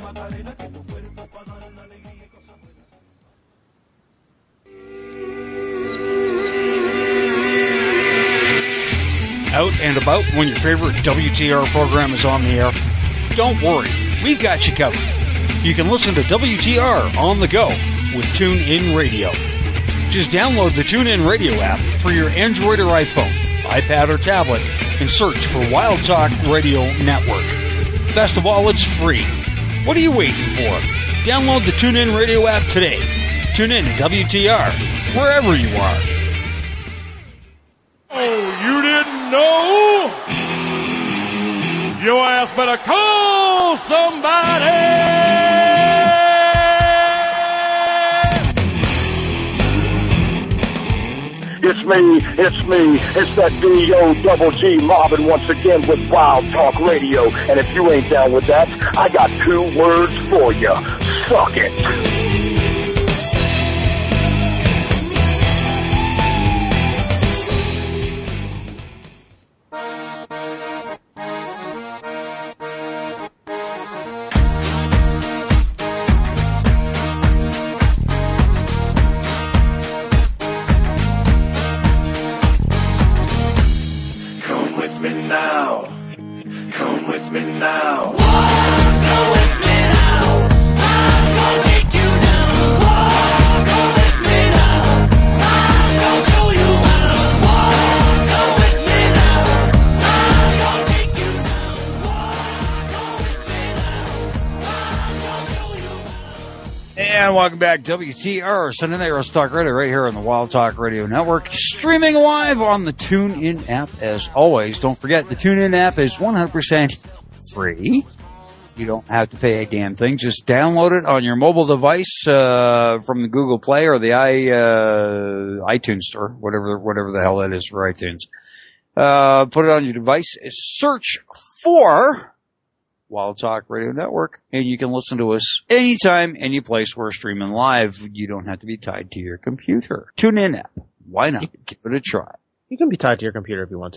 Out and about when your favorite W T R program is on the air? Don't worry, we've got you covered. You can listen to W T R on the go with TuneIn Radio. Just download the TuneIn Radio app for your Android or iPhone, iPad or tablet, and search for Wild Talk Radio Network. Best of all, it's free. What are you waiting for? Download the TuneIn Radio app today. Tune in to W T R, wherever you are. Oh, you didn't know? Your ass better call somebody! It's me, it's me, it's that D O double G mobbing once again with Wild Talk Radio. And if you ain't down with that, I got two words for you. Suck it. Welcome back, W T R, Sunday Night Wrestling Talk Radio, right here on the Wild Talk Radio Network, streaming live on the TuneIn app as always. Don't forget, the TuneIn app is one hundred percent free. You don't have to pay a damn thing. Just download it on your mobile device uh, from the Google Play or the i uh, iTunes Store, whatever whatever the hell that is for iTunes. Uh, put it on your device. Search for Wild Talk Radio Network, and you can listen to us anytime, any place we're streaming live. You don't have to be tied to your computer. TuneIn app. Why not? Give it a try. You can be tied to your computer if you want to.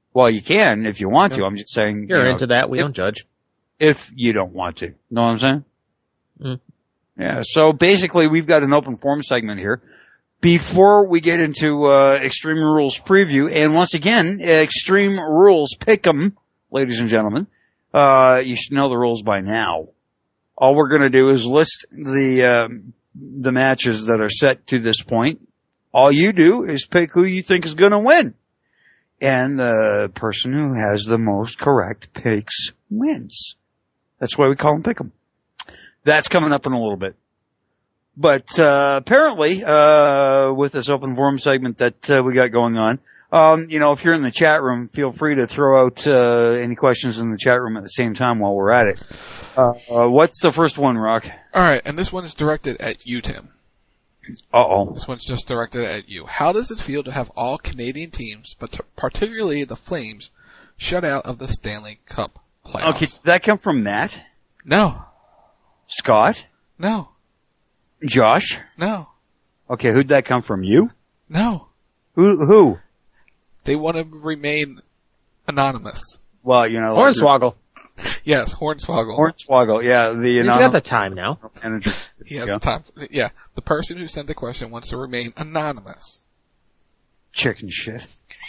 Well, you can if you want to. I'm just saying. You're you know, into that. We if, don't judge. If you don't want to. Know what I'm saying? Mm. Yeah, so basically we've got an open forum segment here. Before we get into uh, Extreme Rules preview, and once again, Extreme Rules Pick'em, ladies and gentlemen, uh, you should know the rules by now. All we're going to do is list the uh, the matches that are set to this point. All you do is pick who you think is going to win. And the person who has the most correct picks wins. That's why we call them Pick'em. That's coming up in a little bit. But uh, apparently, uh, with this open forum segment that uh, we got going on, um, you know, if you're in the chat room, feel free to throw out uh, any questions in the chat room at the same time while we're at it. Uh, uh, what's the first one, Rock? All right, and this one is directed at you, Tim. Uh-oh. This one's just directed at you. How does it feel to have all Canadian teams, but t- particularly the Flames, shut out of the Stanley Cup playoffs? Okay, did that come from Matt? No. Scott? No. Josh? No. Okay, who'd that come from? You? No. Who? Who? They want to remain anonymous. Well, you know. Hornswoggle. Yes, Hornswoggle. Hornswoggle, yeah. The He's got the time now. Manager. He has Yeah. the time. Yeah, the person who sent the question wants to remain anonymous. Chicken shit.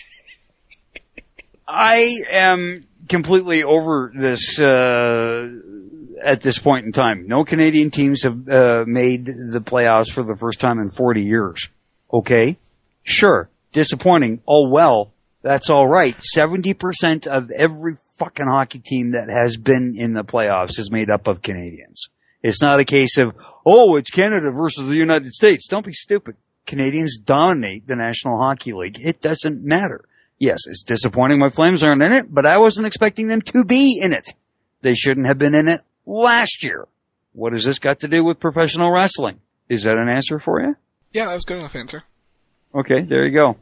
I am completely over this uh at this point in time. No Canadian teams have uh, made the playoffs for the first time in forty years. Okay? Sure. Disappointing. Oh well. That's all right. seventy percent of every fucking hockey team that has been in the playoffs is made up of Canadians. It's not a case of, oh, it's Canada versus the United States. Don't be stupid. Canadians dominate the National Hockey League. It doesn't matter. Yes, it's disappointing my Flames aren't in it, but I wasn't expecting them to be in it. They shouldn't have been in it last year. What has this got to do with professional wrestling? Is that an answer for you? Yeah, that was good enough answer. Okay, there you go.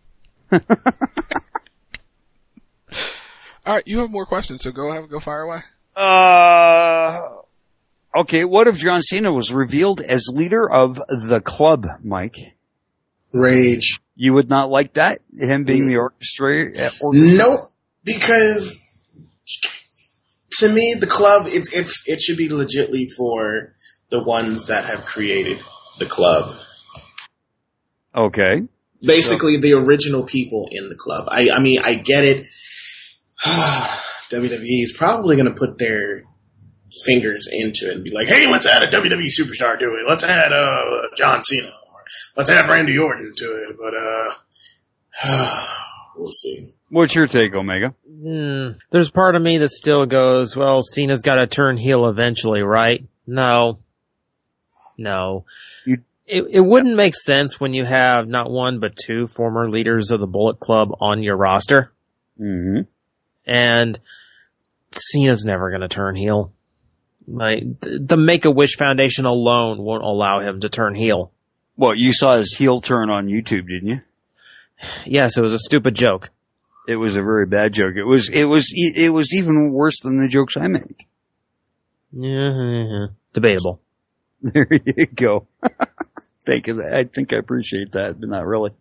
All right, you have more questions, so go ahead, go fire away. Uh, okay, what if John Cena was revealed as leader of the club, Mike? Rage. You would not like that? Him being the orchestrator? Nope, because to me, the club, it, it's, it should be legitly for the ones that have created the club. Okay. Basically, so. The original people in the club. I, I mean, I get it. W W E is probably going to put their fingers into it and be like, hey, let's add a W W E superstar to it. Let's add uh, John Cena. Or let's add Randy Orton to it. But uh, we'll see. What's your take, Omega? Mm, there's part of me that still goes, well, Cena's got to turn heel eventually, right? No. No. You, it, it wouldn't make sense when you have not one but two former leaders of the Bullet Club on your roster. Mm-hmm. And Cena's never going to turn heel. Like, the Make-A-Wish Foundation alone won't allow him to turn heel. Well, you saw his heel turn on YouTube, didn't you? Yes, it was a stupid joke. It was a very bad joke. It was, it was, it was even worse than the jokes I make. Yeah, debatable. There you go. Thank you. I think I appreciate that, but not really.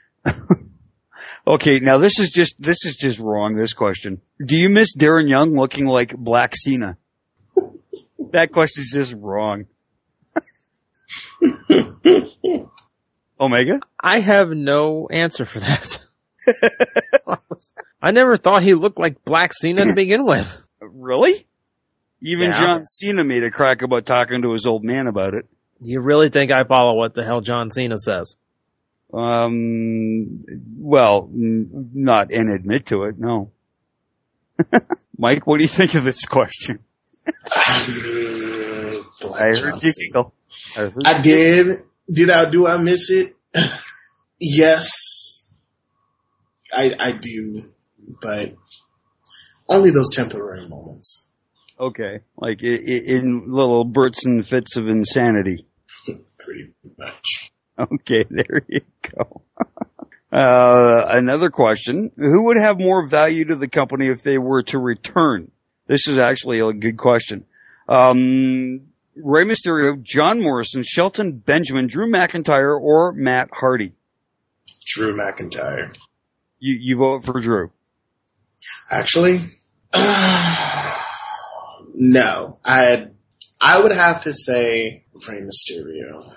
Okay, now this is just, this is just wrong, this question. Do you miss Darren Young looking like Black Cena? That question's just wrong. Omega? I have no answer for that. I never thought he looked like Black Cena to begin with. Really? Even Yeah. John Cena made a crack about talking to his old man about it. Do you really think I follow what the hell John Cena says? Um, well, n- not and admit to it, no. Mike, what do you think of this question? I heard you giggle. I, heard I did. Did I, do I miss it? Yes. I, I do, but only those temporary moments. Okay, like i- i- in little bursts and fits of insanity. Pretty much. Okay, there you go. uh, another question. Who would have more value to the company if they were to return? This is actually a good question. Um, Rey Mysterio, John Morrison, Shelton Benjamin, Drew McIntyre, or Matt Hardy? Drew McIntyre. You, you vote for Drew. Actually, uh, no. I I would have to say Rey Mysterio.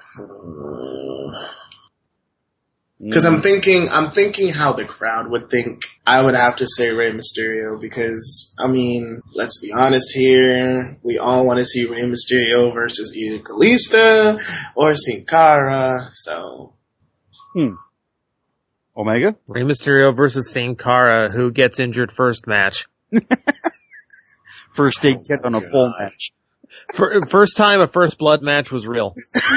Because uh, I'm thinking, I'm thinking how the crowd would think. I would have to say Rey Mysterio because, I mean, let's be honest here. We all want to see Rey Mysterio versus either Kalisto or Sin Cara. So, hmm. Omega? Rey Mysterio versus Sin Cara. Who gets injured first match? First aid kit on a full match. For, first time a first blood match was real.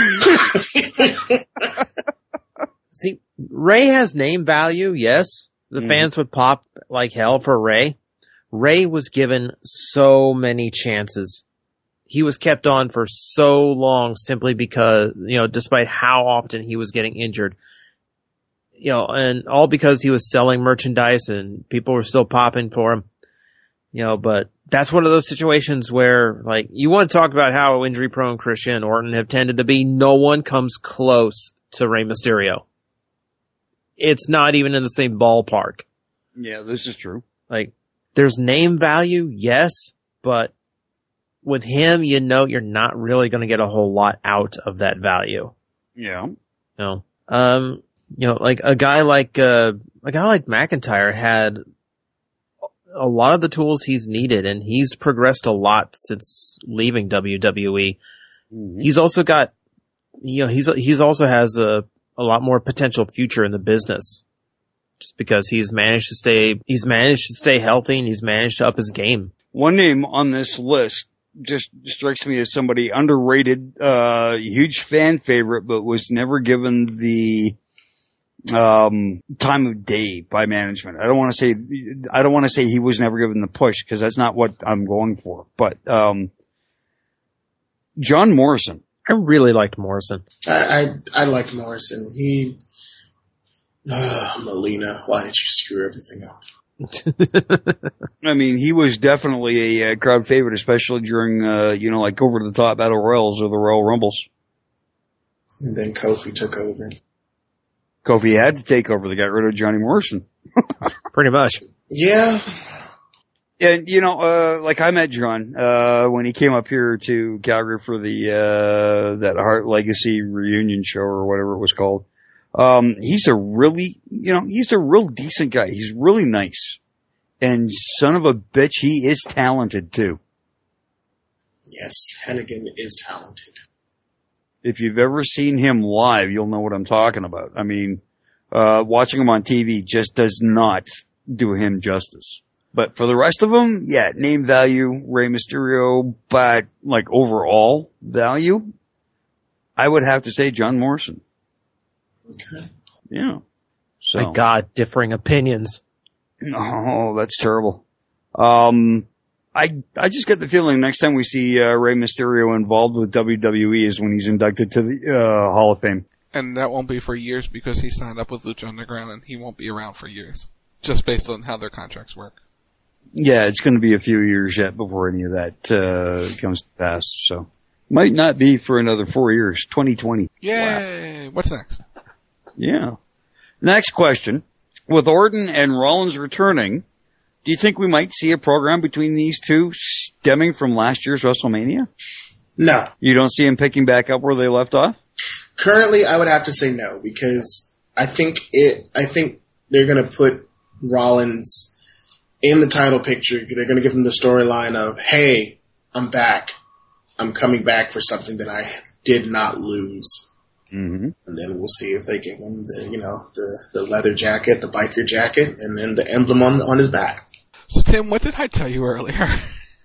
See, Ray has name value, yes. The mm. fans would pop like hell for Ray. Ray was given so many chances. He was kept on for so long simply because, you know, despite how often he was getting injured. You know, and all because he was selling merchandise and people were still popping for him. You know, but that's one of those situations where, like, you want to talk about how injury-prone Christian and Orton have tended to be. No one comes close to Rey Mysterio. It's not even in the same ballpark. Yeah, this is true. Like, there's name value, yes, but with him, you know you're not really going to get a whole lot out of that value. Yeah. You know, um, you know, like a guy like, uh, a guy like McIntyre had a lot of the tools he's needed, and he's progressed a lot since leaving W W E. Mm-hmm. He's also got, you know, he's he's also has a a lot more potential future in the business, just because he's managed to stay he's managed to stay healthy and he's managed to up his game. One name on this list just strikes me as somebody underrated, uh, huge fan favorite, but was never given the um time of day by management. I don't want to say I don't want to say he was never given the push, because that's not what I'm going for. But um John Morrison. I really liked Morrison. I I, I liked Morrison. He uh, Melina, why did you screw everything up? I mean, he was definitely a, a crowd favorite, especially during uh you know, like over the top battle royals or the Royal Rumbles. And then Kofi took over. Kofi had to take over. They got rid of Johnny Morrison. Pretty much. Yeah. And, you know, uh, like I met John, uh, when he came up here to Calgary for the, uh, that Hart Legacy reunion show or whatever it was called. Um, he's a really, you know, he's a real decent guy. He's really nice. And son of a bitch, he is talented too. Yes, Hennigan is talented. If you've ever seen him live, you'll know what I'm talking about. I mean, uh, watching him on T V just does not do him justice. But for the rest of them, yeah, name value, Rey Mysterio, but like overall value, I would have to say John Morrison. Okay. Yeah. So. My God, differing opinions. Oh, that's terrible. Um, I I just get the feeling next time we see uh, Rey Mysterio involved with W W E is when he's inducted to the uh, Hall of Fame. And that won't be for years because he signed up with Lucha Underground and he won't be around for years, just based on how their contracts work. Yeah, it's going to be a few years yet before any of that uh, comes to pass. So might not be for another four years. twenty twenty. Yay! Wow. What's next? Yeah. Next question: with Orton and Rollins returning, do you think we might see a program between these two stemming from last year's WrestleMania? No. You don't see them picking back up where they left off? Currently, I would have to say no, because I think it. I think they're going to put Rollins in the title picture. They're going to give him the storyline of, "Hey, I'm back. I'm coming back for something that I did not lose." Mm-hmm. And then we'll see if they give him the, you know, the, the leather jacket, the biker jacket, and then the emblem on on his back. So Tim, what did I tell you earlier?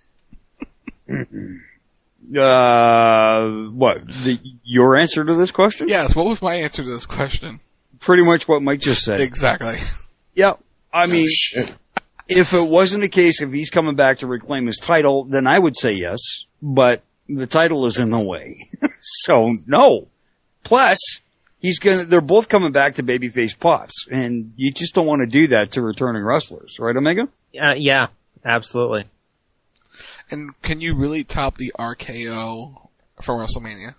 uh, what? The, your answer to this question? Yes. What was my answer to this question? Pretty much what Mike just said. Exactly. Yeah. I mean, oh, shit. If it wasn't the case, if he's coming back to reclaim his title, then I would say yes. But the title is in the way, so no. Plus, he's gonna. They're both coming back to babyface pops, and you just don't want to do that to returning wrestlers, right, Omega? Uh, yeah, absolutely. And can you really top the R K O from WrestleMania?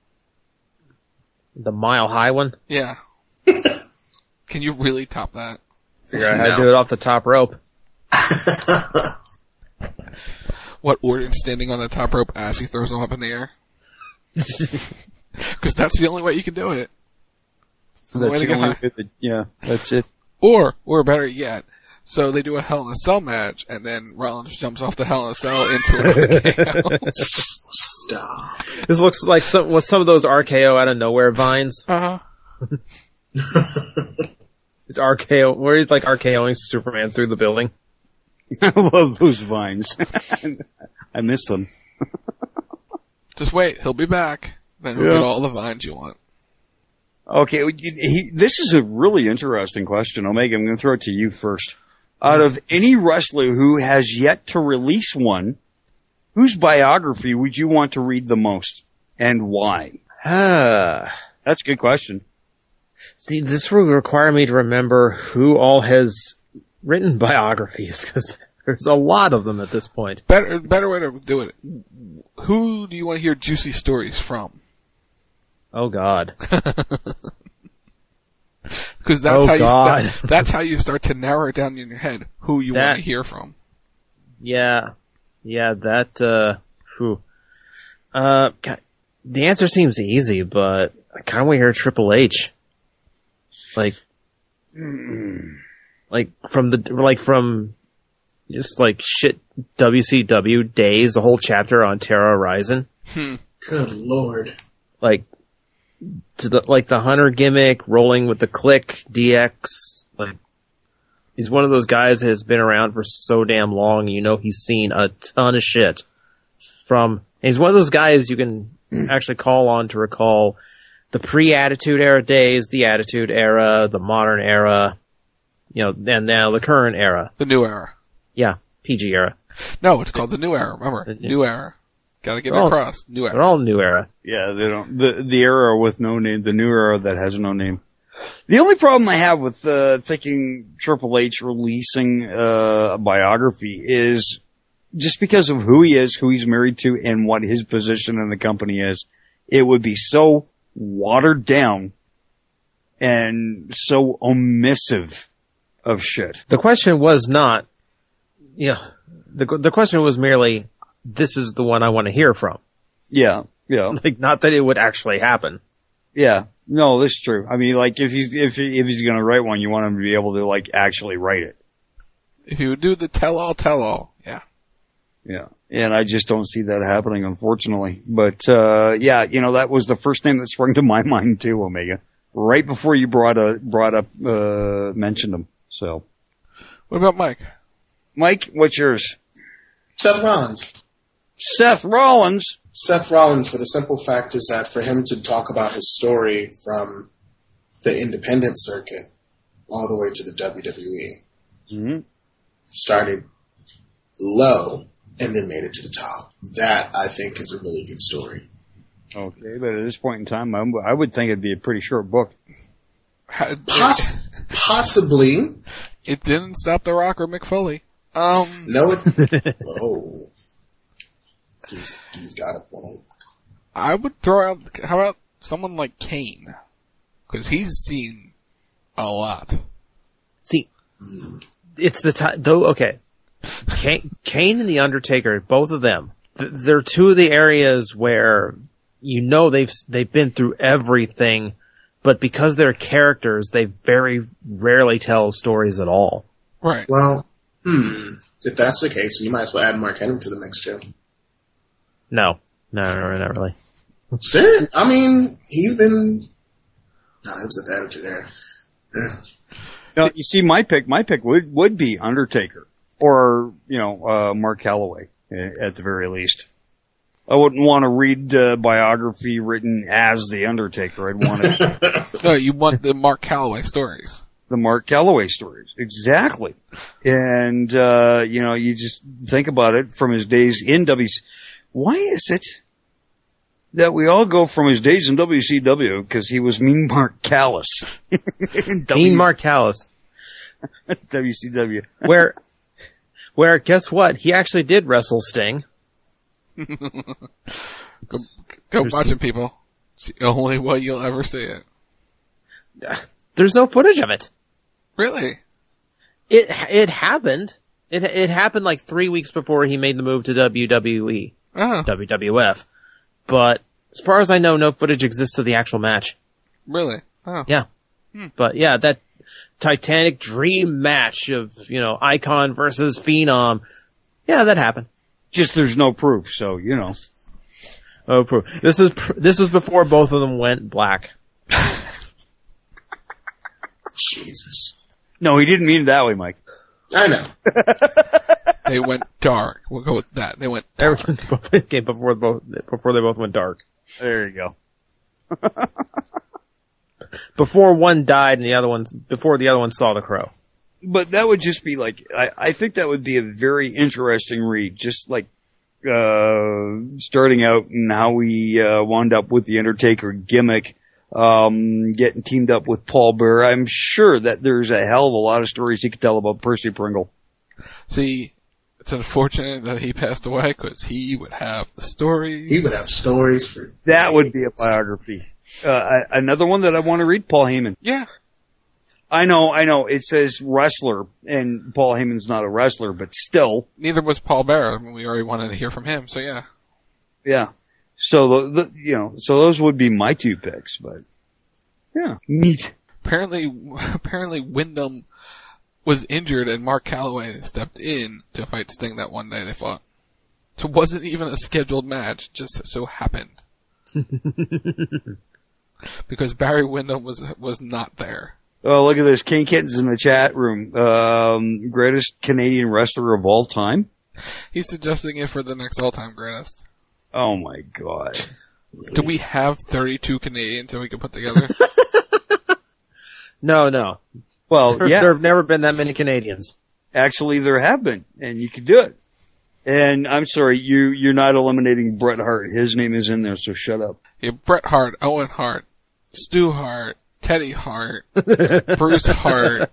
The mile high one? Yeah. Can you really top that? Figure out how to do it off the top rope. What, Orton standing on the top rope as he throws him up in the air? Because that's the only way you can do it. So that's the only way that, yeah, that's it. Or, or better yet, so they do a Hell in a Cell match, and then Rollins jumps off the Hell in a Cell into an R K O. Stop. This looks like some, what some of those R K O out of nowhere vines. Uh-huh. It's R K O, where he's like RKOing Superman through the building. I love those vines. I miss them. Just wait, he'll be back. Then you'll Yeah. get all the vines you want. Okay, he, this is a really interesting question, Omega. I'm going to throw it to you first. Out of any wrestler who has yet to release one, whose biography would you want to read the most, and why? Ah, that's a good question. See, this will require me to remember who all has written biographies, because there's a lot of them at this point. Better, better way to do it. Who do you want to hear juicy stories from? Oh God. Because that's oh, how you God. that, that's how you start to narrow it down in your head who you That- want to hear from. Yeah, yeah, that, uh, whew. Uh, God, the answer seems easy, but I kind of want to hear Triple H. Like, like from the, like from just like shit W C W days, the whole chapter on Terra Horizon. Hmm. Good Lord. Like, to the, like the Hunter gimmick, rolling with the Click, D X, like, he's one of those guys that has been around for so damn long, you know he's seen a ton of shit from, and he's one of those guys you can actually call on to recall the pre-Attitude Era days, the Attitude Era, the modern era, you know, and now the current era. The new era. Yeah, P G era. No, it's called the new era, remember? New era. Gotta get it all- across. New era. They're all new era. Yeah, they don't, the, the era with no name, the new era that has no name. The only problem I have with, uh, thinking Triple H releasing, uh, a biography is just because of who he is, who he's married to, and what his position in the company is, it would be so watered down and so omissive of shit. The question was not, yeah, the the question was merely, this is the one I want to hear from. Yeah, yeah. Like, not that it would actually happen. Yeah, no, that's true. I mean, like, if he's, if, he, if he's gonna write one, you want him to be able to, like, actually write it. If you would do the tell-all, tell-all, yeah. Yeah. And I just don't see that happening, unfortunately. But, uh, yeah, you know, that was the first thing that sprung to my mind too, Omega. Right before you brought a, brought up, uh, mentioned him. So. What about Mike? Mike, what's yours? Seth Rollins. Seth Rollins? Seth Rollins, for the simple fact is that for him to talk about his story from the independent circuit all the way to the W W E, mm-hmm. started low and then made it to the top. That, I think, is a really good story. Okay, but at this point in time, I'm, I would think it'd be a pretty short book. Poss- possibly. It didn't stop The Rock or Mick Foley. Um. No, it, oh. He's, he's got a point. I would throw out, how about someone like Kane? Because he's seen a lot. See, it's the time, though, okay. Kane, Kane and The Undertaker, both of them, th- they're two of the areas where you know they've, they've been through everything, but because they're characters, they very rarely tell stories at all. Right. Well, hmm. If that's the case, you might as well add Mark Henry to the mix, too. No. No, no, not really. Sure. I mean, he's been, no, it was a attitude there. Yeah. Now, you see, my pick, my pick would, would be Undertaker. Or, you know, uh, Mark Calloway, at the very least. I wouldn't want to read a biography written as The Undertaker. I'd want it. No, you want the Mark Calloway stories. The Mark Calloway stories. Exactly. And, uh, you know, you just think about it from his days in W C W. Why is it that we all go from his days in W C W because he was Mean Mark Callis? Mean Mark Callis. W C W. Where, where, guess what? He actually did wrestle Sting. go go watch it, people. It's the only way you'll ever see it. There's no footage of it. Really? It, it happened. It it happened like three weeks before he made the move to W W E, oh. W W F. But as far as I know, no footage exists of the actual match. Really? Oh. Yeah. Hmm. But yeah, that Titanic dream match of, you know, Icon versus Phenom. Yeah, that happened. Just there's no proof, so, you know. Oh, proof. This is, pr- this was before both of them went black. Jesus. No, he didn't mean it that way, Mike. I know. They went dark. We'll go with that. They went dark. Okay, before both, before they both went dark. There you go. Before one died and the other one's, before the other one saw the crow. But that would just be like, I, I think that would be a very interesting read, just like, uh, starting out and how we, uh, wound up with the Undertaker gimmick, um, getting teamed up with Paul Bearer. I'm sure that there's a hell of a lot of stories he could tell about Percy Pringle. See, it's unfortunate that he passed away because he would have the stories. He would have stories for that would be a biography. Uh, I, another one that I want to read, Paul Heyman. Yeah. I know, I know, it says wrestler, and Paul Heyman's not a wrestler, but still. Neither was Paul Bearer. I mean, we already wanted to hear from him, so yeah. Yeah. So, the, the you know, so those would be my two picks, but, yeah, neat. Apparently, apparently Wyndham was injured and Mark Calloway stepped in to fight Sting that one day they fought. So it wasn't even a scheduled match, just so happened. Because Barry Windham was was not there. Oh, look at this. King Kitten's in the chat room. Um, greatest Canadian wrestler of all time? He's suggesting it for the next all-time greatest. Oh my god. Do we have thirty-two Canadians that we can put together? No, no. Well, there, yeah. There have never been that many Canadians. Actually, there have been, and you could do it. And I'm sorry, you, you're not eliminating Bret Hart. His name is in there, so shut up. Yeah, Bret Hart, Owen Hart, Stu Hart, Teddy Hart, Bruce Hart.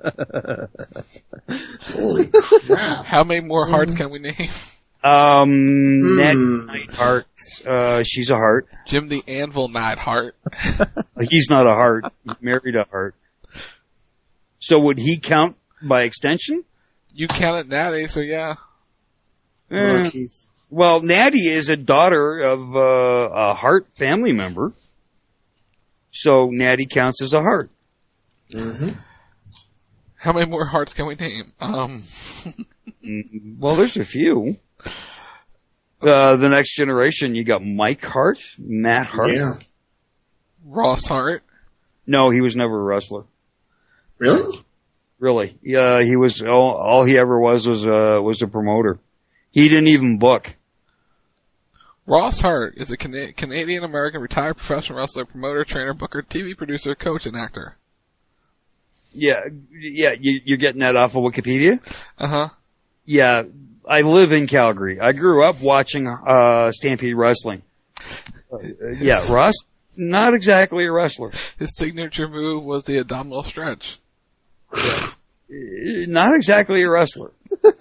Holy crap. How many more Harts can we name? Um, Hmm. Ned Neidhart, uh, she's a Hart. Jim the Anvil Neidhart. He's not a Hart. He married a Hart. So would he count by extension? You counted Natty, so yeah. Eh. Well, Natty is a daughter of uh, a Hart family member. So Natty counts as a Hart. Mm-hmm. How many more Harts can we name? Um, well, there's a few. Uh, the next generation, you got Mike Hart, Matt Hart. Yeah. Ross Hart. No, he was never a wrestler. Really? Really. Yeah, he was, all, all he ever was was a, was a promoter. He didn't even book. Ross Hart is a Cana- Canadian-American retired professional wrestler, promoter, trainer, booker, T V producer, coach, and actor. Yeah, yeah, you, you're getting that off of Wikipedia? Uh-huh. Yeah, I live in Calgary. I grew up watching, uh, Stampede Wrestling. Uh, yeah, Ross, not exactly a wrestler. His signature move was the abdominal stretch. Yeah. Not exactly a wrestler.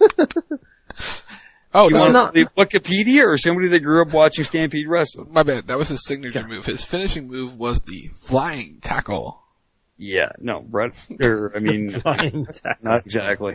Oh, you no, want not the Wikipedia or somebody that grew up watching Stampede Wrestling? My bad. That was his signature move. His finishing move was the flying tackle. Yeah, no, Brett, or, I mean, not exactly.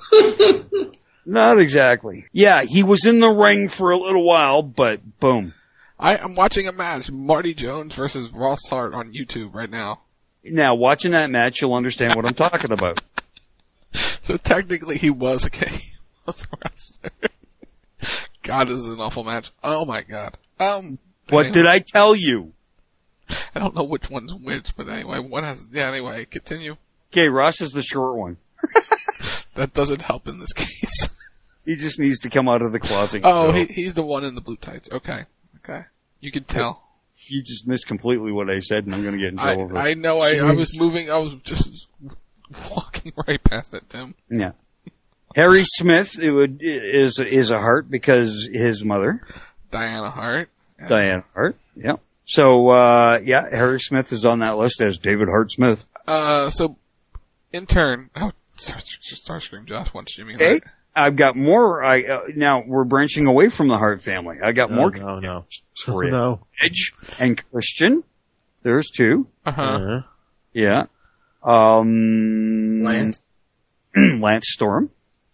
Not exactly. Yeah, he was in the ring for a little while, but boom. I, I'm watching a match, Marty Jones versus Ross Hart on YouTube right now. Now, watching that match, you'll understand what I'm talking about. So technically he was a gay wrestler. God, this is an awful match. Oh my god. Um, what anyway. did I tell you? I don't know which one's which, but anyway, one has, yeah, anyway, continue. Okay, Ross is the short one. That doesn't help in this case. He just needs to come out of the closet. Oh, he, he's the one in the blue tights. Okay. Okay. You can tell. You just missed completely what I said, and I'm going to get in trouble. I, I know, I, I was moving, I was just walking right past it, Tim. Yeah. Harry Smith it would, is, is a Hart because his mother. Diana Hart. Yeah. Diana Hart, yeah. So, uh, yeah, Harry Smith is on that list as David Hart Smith. Uh, so, in turn, oh, Starscream Josh wants Jimmy Hart. Hey, I've got more, I, uh, now we're branching away from the Hart family. I got no, more. No, no. For you. No. Edge and Christian. There's two. Uh-huh. Uh-huh. Yeah. Um, Lance. Lance Storm.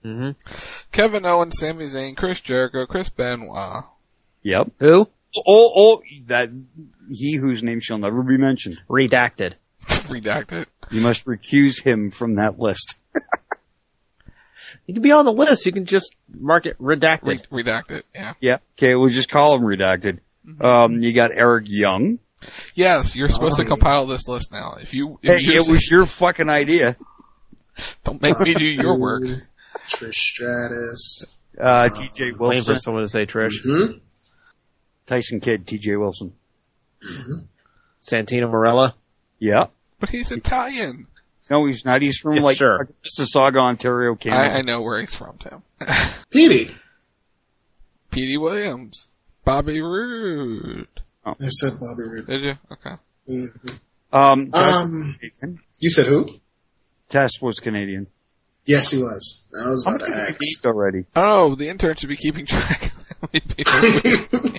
Mm-hmm. Kevin Owens, Sami Zayn, Chris Jericho, Chris Benoit. Yep. Who? Oh, oh, that, he whose name shall never be mentioned. Redacted. Redacted. You must recuse him from that list. He can be on the list. You can just mark it redacted. Re- redacted, yeah. Yeah. Okay, we'll just call him redacted. Mm-hmm. Um, you got Eric Young. Yes, you're supposed oh, to compile this list now. If you, if hey, it was your fucking idea. Don't make me do your work. Trish Stratus. Uh, T J Wilson. Waiting for someone to say Trish. Mm-hmm. Tyson Kidd, T J Wilson. Mm-hmm. Santino Marella. Yeah. But he's Italian. No, he's not. He's from, yes, like, sure. Mississauga, Ontario, Canada. I, I know where he's from, Tim. Petey. Petey Williams. Bobby Roode. Oh. I said Bobby Roode. Did you? Okay. Mm-hmm. Um, um you said who? Test was Canadian. Yes, he was. I was about to ask. Already. Oh, the intern should be keeping track of how many people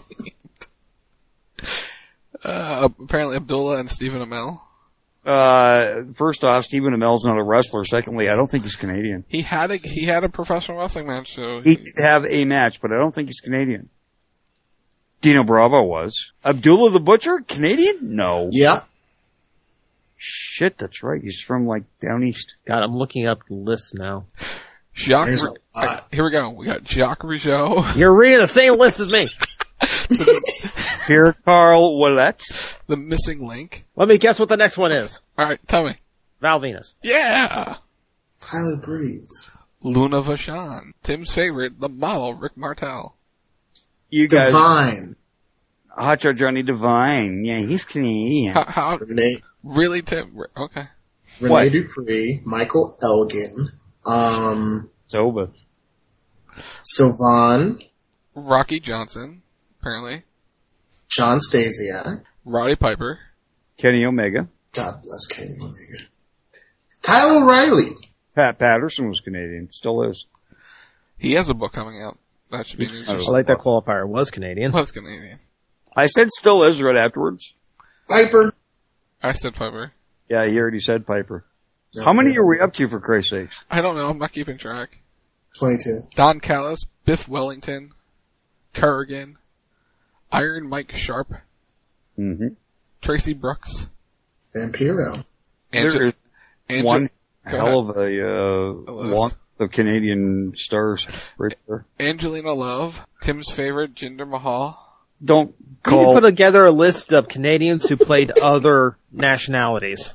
uh, apparently Abdullah and Stephen Amell. Uh, first off, Stephen Amell's not a wrestler. Secondly, I don't think he's Canadian. He had a, he had a professional wrestling match, so. He did have a match, but I don't think he's Canadian. Dino Bravo was. Abdullah the Butcher? Canadian? No. Yeah. Shit, that's right. He's from, like, down east. God, I'm looking up the list now. Jacques, uh, here we go. We got Jacques Rougeau. You're reading the same list as me. Pierre Carl Ouellet. The missing link. Let me guess what the next one is. Alright, tell me. Val Venus. Yeah! Tyler Breeze. Luna Vachon. Tim's favorite, the model, Rick Martel. You guys. Divine. Hotshot Johnny Divine. Yeah, he's Canadian. How, how Renee. Really, Tim? Okay. Rene what? Dupree, Michael Elgin, um, Soba. Sylvan. Rocky Johnson, apparently. John Stasiak. Roddy Piper. Kenny Omega. God bless Kenny Omega. Kyle O'Reilly. Pat Patterson was Canadian. Still is. He has a book coming out. That should be news. I like that qualifier. Was Canadian. Was Canadian. I said still is right afterwards. Piper. I said Piper. Yeah, he already said Piper. Okay. How many are we up to, for Christ's sakes? I don't know. I'm not keeping track. twenty-two. Don Callis, Biff Wellington, Kurgan, Iron Mike Sharp, mm-hmm. Tracy Brooks, Vampiro. There is Angel- one hell of a uh, long of Canadian stars right there. Angelina Love, Tim's favorite, Jinder Mahal. Don't call. We need to put together a list of Canadians who played other nationalities.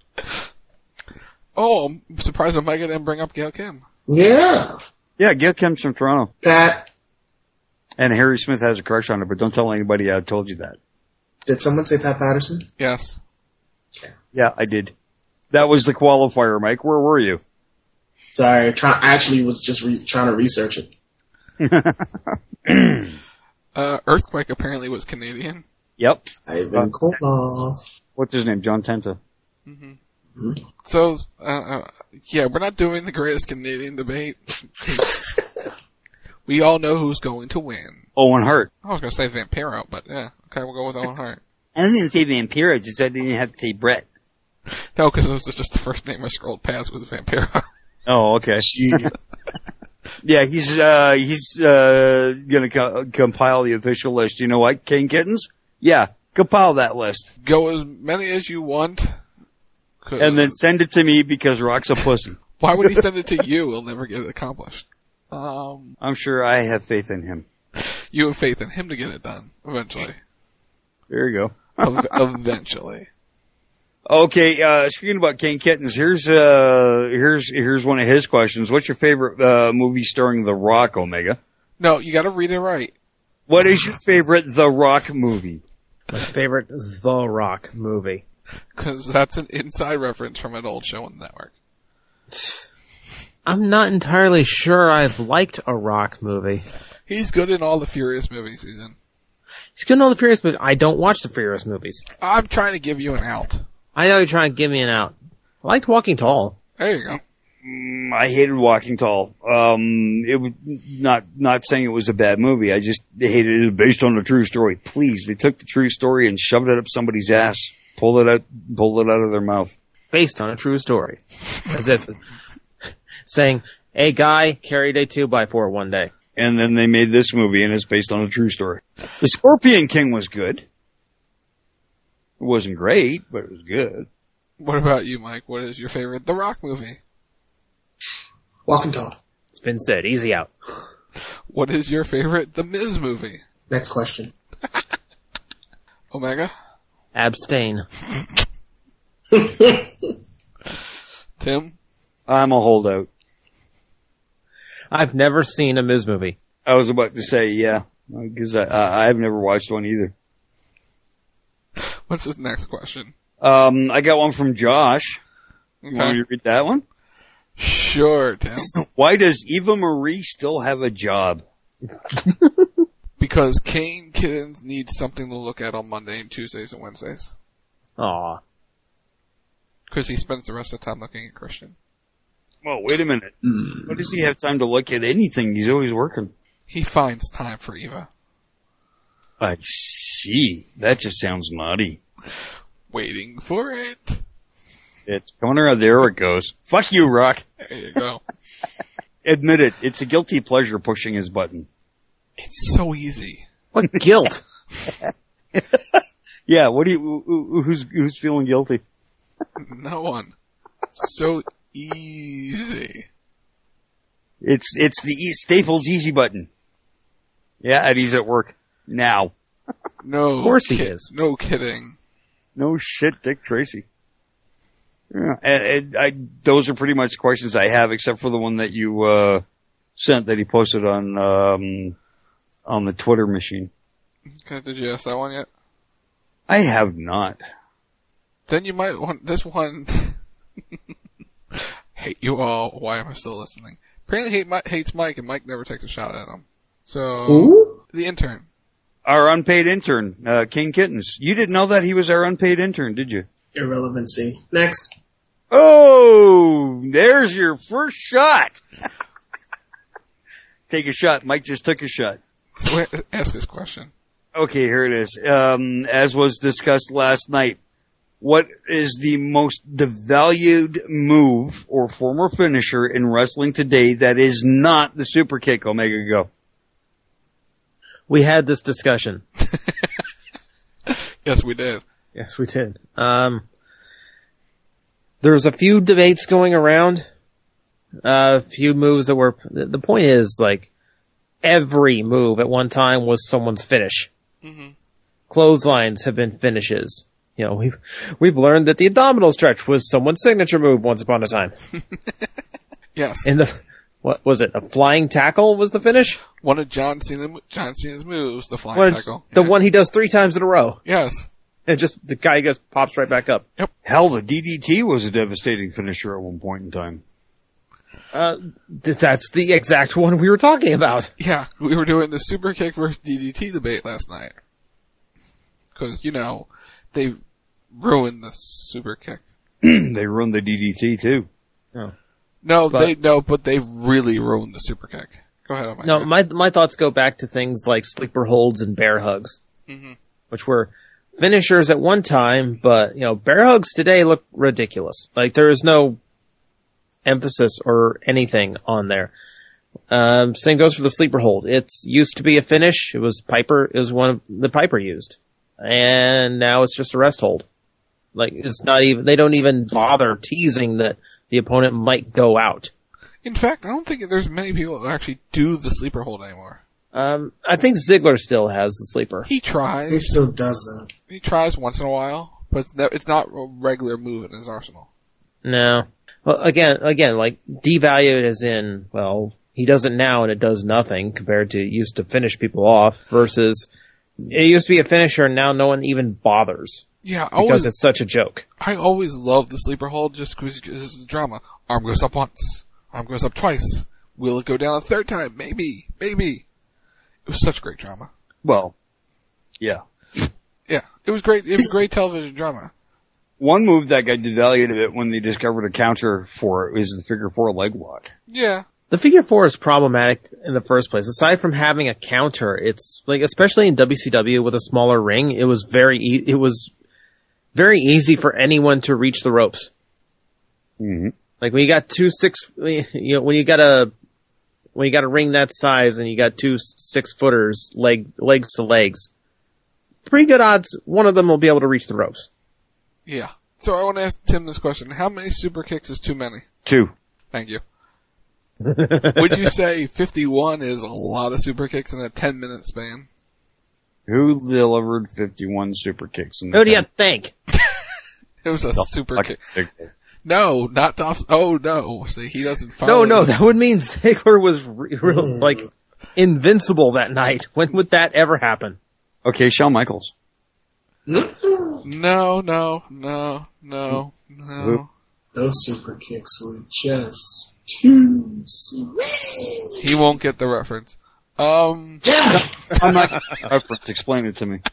Oh, I'm surprised Omega didn't bring up Gail Kim. Yeah. Yeah, Gail Kim's from Toronto. Pat. And Harry Smith has a crush on her, but don't tell anybody I told you that. Did someone say Pat Patterson? Yes. Okay. Yeah, I did. That was the qualifier, Mike. Where were you? Sorry, try, I actually was just re- trying to research it. uh, Earthquake apparently was Canadian. Yep. Ivan uh, Koloff. What's his name? John Tenta. Mm-hmm. Mm-hmm. So, uh, uh, yeah, we're not doing the greatest Canadian debate. We all know who's going to win. Owen Hart. I was going to say Vampiro, but yeah, okay, we'll go with Owen Hart. I didn't say Vampiro, just I didn't have to say Brett. No, because it was just the first name I scrolled past was Vampiro. Oh, okay. Yeah, he's, uh, he's, uh, gonna co- compile the official list. You know what, King Kittens? Yeah, compile that list. Go as many as you want. And then send it to me because Rock's a pussy. Why would he send it to you? He'll never get it accomplished. Um, I'm sure I have faith in him. You have faith in him to get it done, eventually. There you go. Eventually. Okay, uh, speaking about King Kittens, here's, uh, here's, here's one of his questions. What's your favorite, uh, movie starring The Rock, Omega? No, you gotta read it right. What is your favorite The Rock movie? My favorite The Rock movie. Cause that's an inside reference from an old show on the network. I'm not entirely sure I've liked a Rock movie. He's good in all the Furious movies he's in. He's good in all the Furious movies. I don't watch the Furious movies. I'm trying to give you an out. I know you're trying to give me an out. I liked Walking Tall. There you go. Mm, I hated Walking Tall. Um, it was not, not saying it was a bad movie. I just hated it based on a true story. Please, they took the true story and shoved it up somebody's ass. Pulled it out, pulled it out of their mouth. Based on a true story. As if saying, A guy carried a two by four one day. And then they made this movie, and it's based on a true story. The Scorpion King was good. It wasn't great, but it was good. What about you, Mike? What is your favorite The Rock movie? Walk and Talk. It's been said. Easy out. What is your favorite The Miz movie? Next question. Omega? Abstain. Tim? I'm a holdout. I've never seen a Miz movie. I was about to say, yeah, because I, I, I've never watched one either. What's his next question? Um, I got one from Josh. Okay. You want me to read that one? Sure, Tim. Why does Eva Marie still have a job? Because Kane Kiddens needs something to look at on Monday and Tuesdays and Wednesdays. Aw. Because he spends the rest of the time looking at Christian. Well, wait a minute. Mm. Why does he have time to look at anything? He's always working. He finds time for Eva. I see. That just sounds naughty. Waiting for it. It's coming around. There it goes. Fuck you, Rock. There you go. Admit it. It's a guilty pleasure pushing his button. It's so easy. What guilt? Yeah, what do you, who's, who's feeling guilty? No one. So easy. It's, it's the e- Staples easy button. Yeah, and he's at work now. No. Of course he kid- is. No kidding. No shit, Dick Tracy. Yeah, and, and I, those are pretty much the questions I have, except for the one that you, uh, sent that he posted on, um, on the Twitter machine. Okay, did you ask that one yet? I have not. Then you might want this one. Hate you all. Why am I still listening? Apparently hate Mike, hates Mike, and Mike never takes a shot at him. So, who? The intern. Our unpaid intern, uh, King Kittens. You didn't know that he was our unpaid intern, did you? Irrelevancy. Next. Oh, there's your first shot. Take a shot. Mike just took a shot. So wait, ask his question. Okay, here it is. Um, as was discussed last night, what is the most devalued move or former finisher in wrestling today that is not the super kick? Omega, go. We had this discussion. Yes, we did. Yes, we did. Um, there's a few debates going around. Uh, a few moves that were, the point is, like, every move at one time was someone's finish. Mm-hmm. Clotheslines have been finishes. You know, we've, we've learned that the abdominal stretch was someone's signature move once upon a time. Yes. In the, what was it? A flying tackle was the finish? One of John Cena, John Cena's moves, the flying One, tackle. The yeah. one he does three times in a row. Yes. And just, the guy just pops right back up. Yep. Hell, the D D T was a devastating finisher at one point in time. Uh, th- that's the exact one we were talking about. Yeah, we were doing the super kick versus D D T debate last night. Cause, you know, they ruined the super kick. They ruined the D D T too. Oh. No, But- they, no, but they really ruined the super kick. Go ahead, Mike. No, my, my thoughts go back to things like sleeper holds and bear hugs. Mm-hmm. Which were finishers at one time, but, you know, bear hugs today look ridiculous. Like, there is no emphasis or anything on there. Um, same goes for the sleeper hold. It's used to be a finish. It was Piper, it was one of the Piper used. And now it's just a rest hold. Like, it's not even, they don't even bother teasing that the opponent might go out. In fact, I don't think there's many people who actually do the sleeper hold anymore. Um, I think Ziggler still has the sleeper. He tries. He still does that. He tries once in a while, but it's, ne- it's not a regular move in his arsenal. No. Well, again, again, like, devalued as in, well, he does it now and it does nothing compared to it used to finish people off versus it used to be a finisher and now no one even bothers. Yeah, because always, it's such a joke. I always love the sleeper hold just because it's the drama. Arm goes up once. Arm goes up twice. Will it go down a third time? Maybe. Maybe. It was such great drama. Well, yeah. Yeah, it was great. It was great television drama. One move that got devalued a bit when they discovered a counter for it was the figure four leg lock. Yeah. The figure four is problematic in the first place. Aside from having a counter, it's like, especially in W C W with a smaller ring, it was very, e- it was very easy for anyone to reach the ropes. Mm-hmm. Like when you got two six, you know, when you got a, when you got a ring that size and you got two six footers, leg, legs to legs, pretty good odds one of them will be able to reach the ropes. Yeah. So I want to ask Tim this question. How many super kicks is too many? Two. Thank you. Would you say fifty-one is a lot of super kicks in a ten minute span? Who delivered fifty-one super kicks in the Who do you think? It was a Dolph super Ziggler. kick. No, not Dolph. Oh no. See, he doesn't No, follow. no, that would mean Ziggler was re- real, like invincible that night. When would that ever happen? Okay, Shawn Michaels. No, no, no, no, no. Those super kicks were just too sweet. He won't get the reference. Um, I'm not reference. Explain it to me.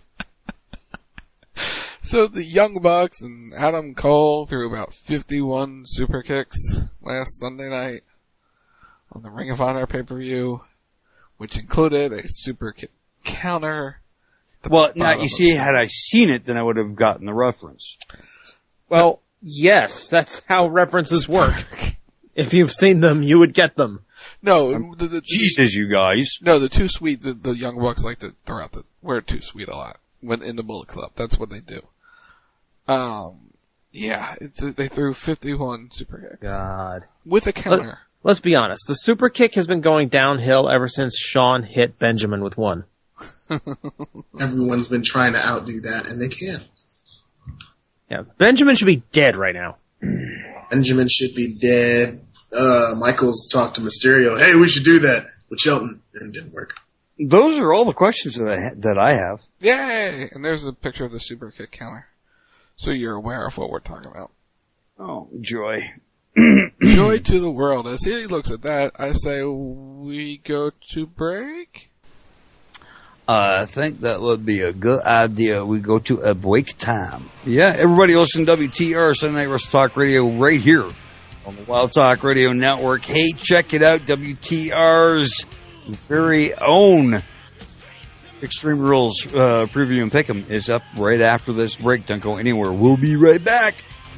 So the Young Bucks and Adam Cole threw about fifty-one super kicks last Sunday night on the Ring of Honor pay-per-view, which included a super kick counter. Well, now you see, had I seen it, then I would have gotten the reference. Well, yes, that's how references work. If you've seen them, you would get them. No, the, the, Jesus, you guys. No, the Too Sweet, the, the Young Bucks like to throw out the, we're Too Sweet a lot. When in the Bullet Club. That's what they do. Um, yeah, it's, they threw fifty-one super kicks. God. With a counter. Let, let's be honest. The super kick has been going downhill ever since Shawn hit Benjamin with one. Everyone's been trying to outdo that, and they can't. Yeah, Benjamin should be dead right now. Benjamin should be dead. Uh, Michaels talked to Mysterio. Hey, we should do that with Shelton. And it didn't work. Those are all the questions that I, that I have. Yay! And there's a picture of the super kick counter. So you're aware of what we're talking about. Oh, joy. Joy to the world. As he looks at that, I say we go to break. Uh, I think that would be a good idea. We go to a break time. Yeah, everybody listen to W T R Sunday Night Wrestle Talk Radio right here on the Wild Talk Radio Network. Hey, check it out. W T R's very own Extreme Rules uh, preview and pick'em is up right after this break. Don't go anywhere. We'll be right back.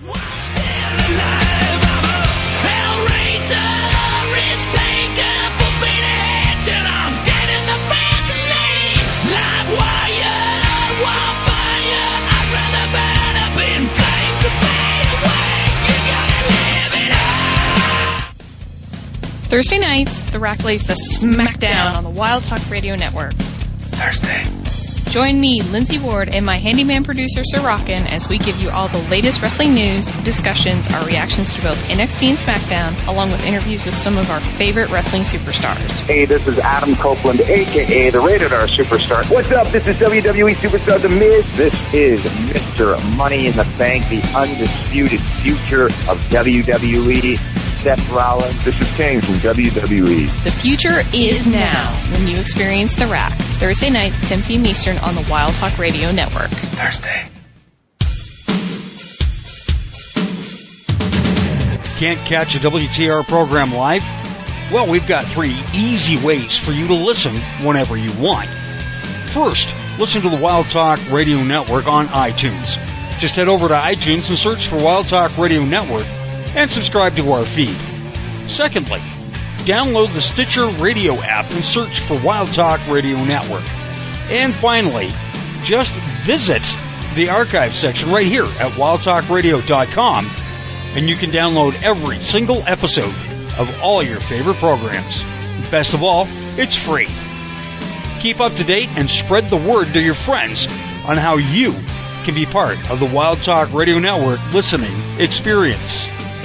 Thursday nights, The Rack lays the smackdown on the Wild Talk Radio Network. Thursday. Join me, Lindsay Ward, and my handyman producer, Sir Rockin', as we give you all the latest wrestling news, discussions, our reactions to both N X T and SmackDown, along with interviews with some of our favorite wrestling superstars. Hey, this is Adam Copeland, a k a the Rated R Superstar. What's up? This is W W E Superstar The Miz. This is Mister Money in the Bank, the undisputed future of W W E. Seth Rollins. This is Kane from W W E. The future is now when you experience The Rack. Thursday nights, ten p.m. Eastern on the Wild Talk Radio Network. Thursday. Can't catch a W T R program live? Well, we've got three easy ways for you to listen whenever you want. First, listen to the Wild Talk Radio Network on iTunes. Just head over to iTunes and search for Wild Talk Radio Network and subscribe to our feed. Secondly, download the Stitcher Radio app and search for Wild Talk Radio Network. And finally, just visit the archive section right here at wild talk radio dot com and you can download every single episode of all your favorite programs. Best of all, it's free. Keep up to date and spread the word to your friends on how you can be part of the Wild Talk Radio Network listening experience.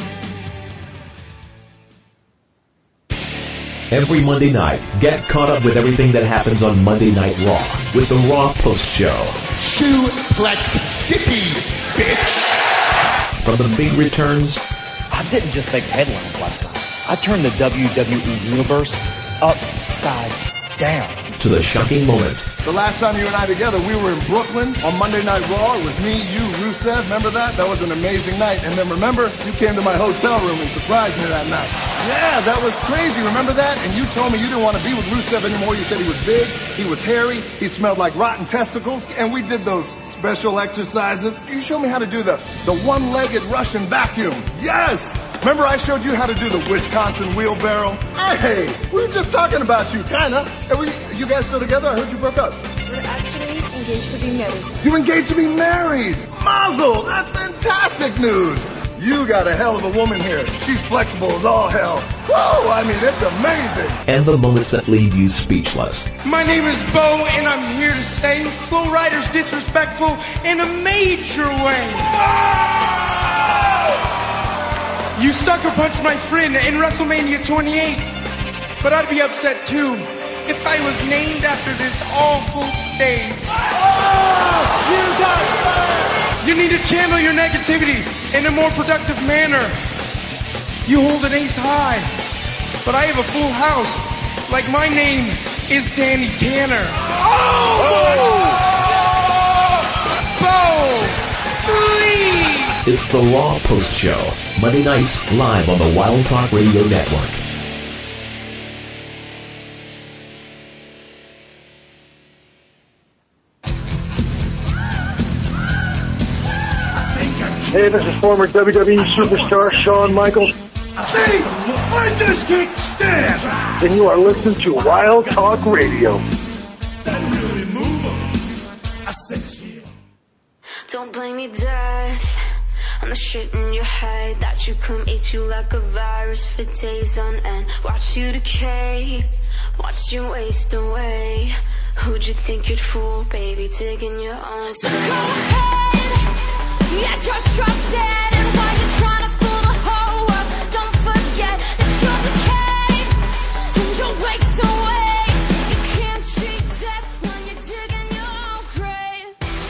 Every Monday night, get caught up with everything that happens on Monday Night Raw with the Raw Post Show. Suplex City, bitch! From the big returns... I didn't just make headlines last night. I turned the W W E Universe upside down. To the shocking moment. The last time you and I together, we were in Brooklyn on Monday Night Raw. It was me, you, Rusev. Remember that? That was an amazing night. And then remember, you came to my hotel room and surprised me that night. Yeah, that was crazy. Remember that? And you told me you didn't want to be with Rusev anymore. You said he was big, he was hairy, he smelled like rotten testicles. And we did those special exercises. You showed me how to do the, the one-legged Russian vacuum. Yes! Remember I showed you how to do the Wisconsin wheelbarrow? Hey, we were just talking about you, kinda. Hey, we, you guys still together? I heard you broke up. We're actually engaged to be married. You engaged to be married? Mazel! That's fantastic news! You got a hell of a woman here. She's flexible as all hell. Whoa, I mean, it's amazing. And the moments that leave you speechless. My name is Bo, and I'm here to say Flow Rider's disrespectful in a major way. You sucker punched my friend in WrestleMania twenty-eight, but I'd be upset too if I was named after this awful stage. Oh, you got fired! You need to channel your negativity in a more productive manner. You hold an ace high, but I have a full house, like my name is Danny Tanner. Oh! Bo! Please! It's the Raw Post Show, Monday nights live on the Wild Talk Radio Network. Hey, this is former W W E superstar Shawn Michaels. See, I just can't stand. And you are listening to Wild Talk Radio. Don't blame me, death, on the shit in your head that you come eat you like a virus for days on end. Watch you decay, watch you waste away. Who'd you think you'd fool, baby, digging your own grave? So go ahead, yeah, just drop dead. And while you're trying to fool the whole world, don't forget that you'll decay and you'll waste away. You can't cheat death when you're digging your own grave.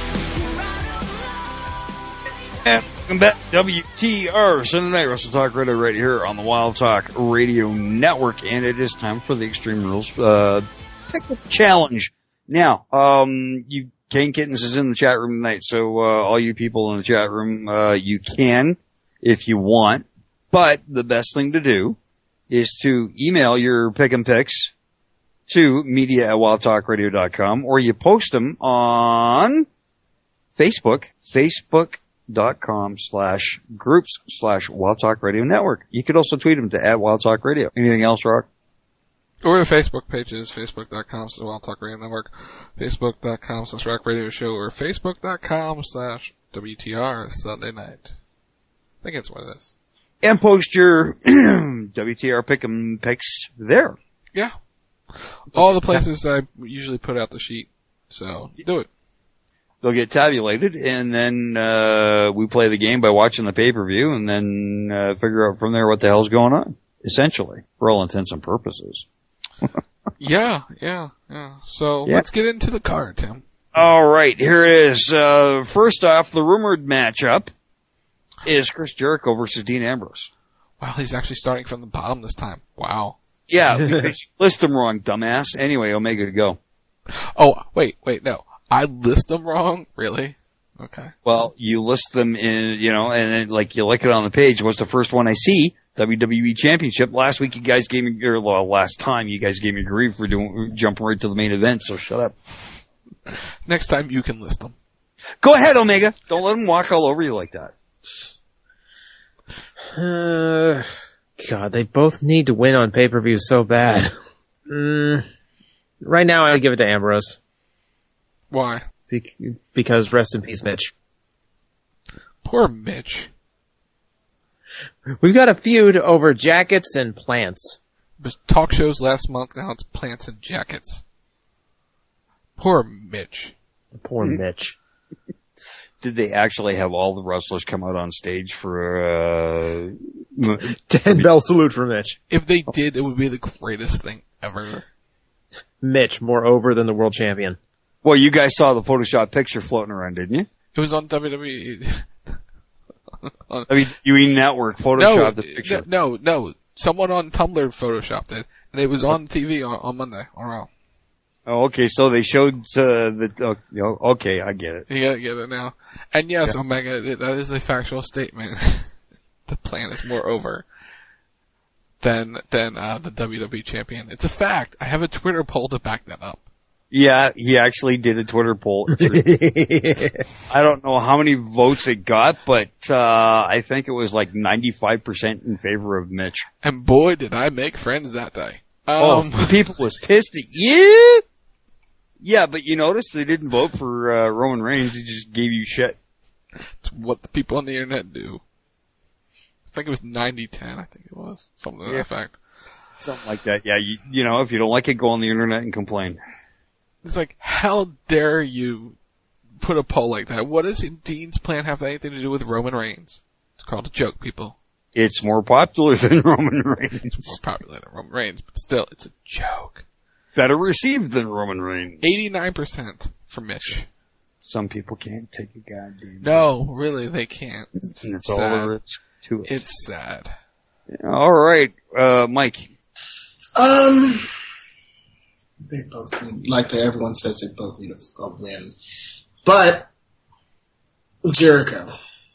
And welcome back, W T R Sunday Night Wrestle Talk Radio right here on the Wild Talk Radio Network, and it is time for the Extreme Rules uh, Pick Challenge. Now, um, you Kane Kittens is in the chat room tonight, so uh, all you people in the chat room, uh, you can if you want, but the best thing to do is to email your pick and picks to media at wild talk radio dot com, or you post them on Facebook, facebook.com slash groups slash Wild Talk Radio Network. You could also tweet them to at Wild Talk Radio. Anything else, Rock? Or the Facebook pages, facebook.com slash Wild Talk Radio Network, facebook.com slash Rock Radio Show, or facebook.com slash WTR Sunday Night. I think that's what it is. And post your W T R pick 'em picks there. Yeah. All the places I usually put out the sheet. So, do it. They'll get tabulated, and then uh we play the game by watching the pay-per-view, and then uh figure out from there what the hell's going on, essentially, for all intents and purposes. yeah, yeah, yeah. So, Yeah. let's get into the card, Tim. All right, here it is. Uh First off, the rumored matchup is Chris Jericho versus Dean Ambrose. Wow, he's actually starting from the bottom this time. Wow. Yeah, because you list them wrong, dumbass. Anyway, Omega, go. Oh, wait, wait, no. I list them wrong? Really? Okay. Well, you list them in, you know, and then, like, you look it on the page. What's the first one I see? W W E Championship. Last week you guys gave me, or well, last time you guys gave me grief for doing, jumping right to the main event, so shut up. Next time you can list them. Go ahead, Omega. Don't let them walk all over you like that. Uh, God, they both need to win on pay-per-view so bad. Mm, right now, I give it to Ambrose. Why? Be- because rest in peace, Mitch. Poor Mitch. We've got a feud over jackets and plants. There's talk shows last month, now it's plants and jackets. Poor Mitch. Poor Mitch. Did they actually have all the wrestlers come out on stage for, uh... ten bell salute for Mitch. If they did, it would be the greatest thing ever. Mitch, more over than the world champion. Well, you guys saw the Photoshop picture floating around, didn't you? It was on W W E. I mean, you mean Network Photoshopped no, the picture. No, no, someone on Tumblr Photoshopped it, and it was on T V on, on Monday, on Raw. Oh, okay, so they showed, uh, the, uh, you know, okay, I get it. You gotta get it now. And yes, Yeah. Omega, it, that is a factual statement. The plan is more over than, than, uh, the W W E champion. It's a fact. I have a Twitter poll to back that up. Yeah, he actually did a Twitter poll. I don't know how many votes it got, but uh I think it was like ninety-five percent in favor of Mitch. And boy, did I make friends that day. Um, oh, people was pissed at you. Yeah, but you notice they didn't vote for uh, Roman Reigns. He just gave you shit. It's what the people on the internet do. I think it was ninety ten, I think it was. Something to Yeah. that effect. Something like that. Yeah, you, you know, if you don't like it, go on the internet and complain. It's like, how dare you put a poll like that? What does Dean's plan have anything to do with Roman Reigns? It's called a joke, people. It's more popular than Roman Reigns. It's more popular than Roman Reigns, but still, it's a joke. Better received than Roman Reigns. eighty-nine percent for Mitch. Some people can't take a goddamn. No, really, they can't. It's, And it's sad. all there is to it. It's sad. All right, uh, Mike. Um, they both need, like everyone says, they both need a, a win. But Jericho.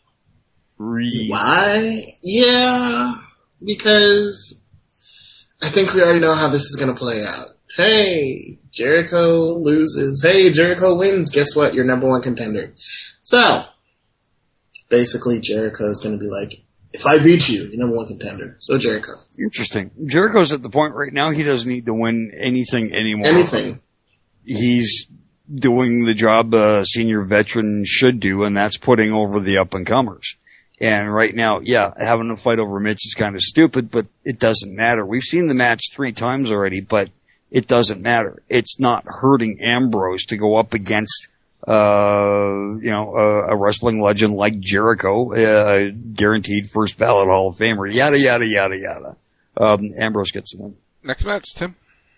Re- Why? Yeah, because I think we already know how this is going to play out. Hey, Jericho loses. Hey, Jericho wins. Guess what? You're number one contender. So, basically, Jericho is going to be like, if I beat you, you're number one contender. So Jericho. Interesting. Jericho's at the point right now he doesn't need to win anything anymore. Anything. He's doing the job a senior veteran should do, and that's putting over the up-and-comers. And right now, yeah, having a fight over Mitch is kind of stupid, but it doesn't matter. We've seen the match three times already, but it doesn't matter. It's not hurting Ambrose to go up against, uh, you know, a, a wrestling legend like Jericho, uh, guaranteed first ballot Hall of Famer, yada, yada, yada, yada. Um, Ambrose gets the win. Next match, Tim.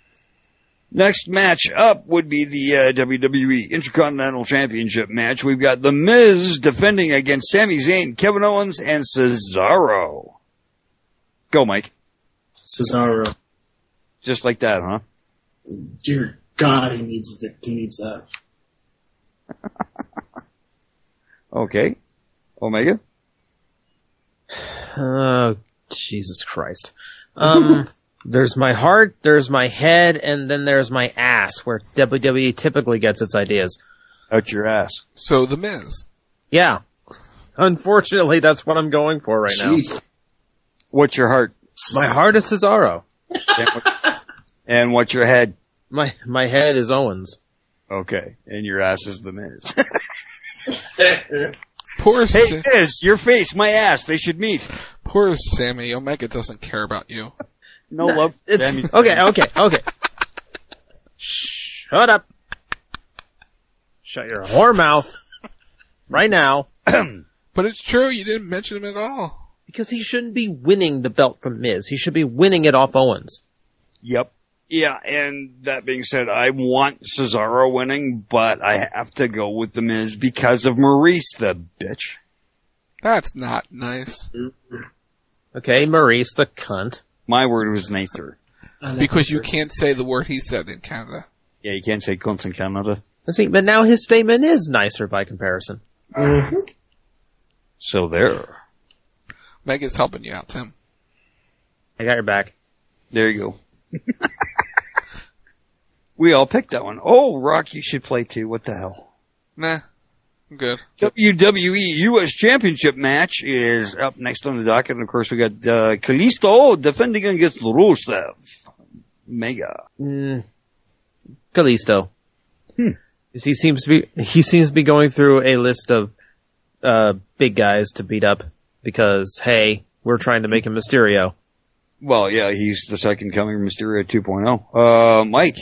Next match up would be the uh, W W E Intercontinental Championship match. We've got The Miz defending against Sami Zayn, Kevin Owens, and Cesaro. Go, Mike. Cesaro. Just like that, huh? Dear God, he needs it. He needs that. Okay. Omega? Oh, Jesus Christ. Um, there's my heart, there's my head, and then there's my ass, where W W E typically gets its ideas. Out your ass. So, The Miz. Yeah. Unfortunately, that's what I'm going for right Jeez. now. What's your heart? My heart is Cesaro. And, what, and what's your head? My my head is Owens. Okay. And your ass is The Miz. Poor Hey, Sa- Miz, your face, my ass, they should meet. Poor Sammy. Omega doesn't care about you. No love. It's, Sammy. okay, okay, okay. Shut up. Shut your whore mouth. Right now. But it's true, you didn't mention him at all. Because he shouldn't be winning the belt from Miz. He should be winning it off Owens. Yep. Yeah, and that being said, I want Cesaro winning, but I have to go with The Miz because of Maurice, the bitch. That's not nice. Okay, Maurice, the cunt. My word was nicer. Because you can't say the word he said in Canada. Yeah, you can't say cunts in Canada. See, but now his statement is nicer by comparison. Mm-hmm. So there. Mega's helping you out, Tim. I got your back. There you go. We all picked that one. Oh, Rock, you should play too. What the hell? Nah, I'm good. W W E U S Championship match is up next on the docket. And of course, we got uh, Kalisto defending against Rusev. Mega. Mm, Kalisto. Hmm. He seems to be he seems to be going through a list of uh big guys to beat up because hey, we're trying to make him Mysterio. Well, yeah, he's the second coming of Mysterio two point oh. Uh, Mike.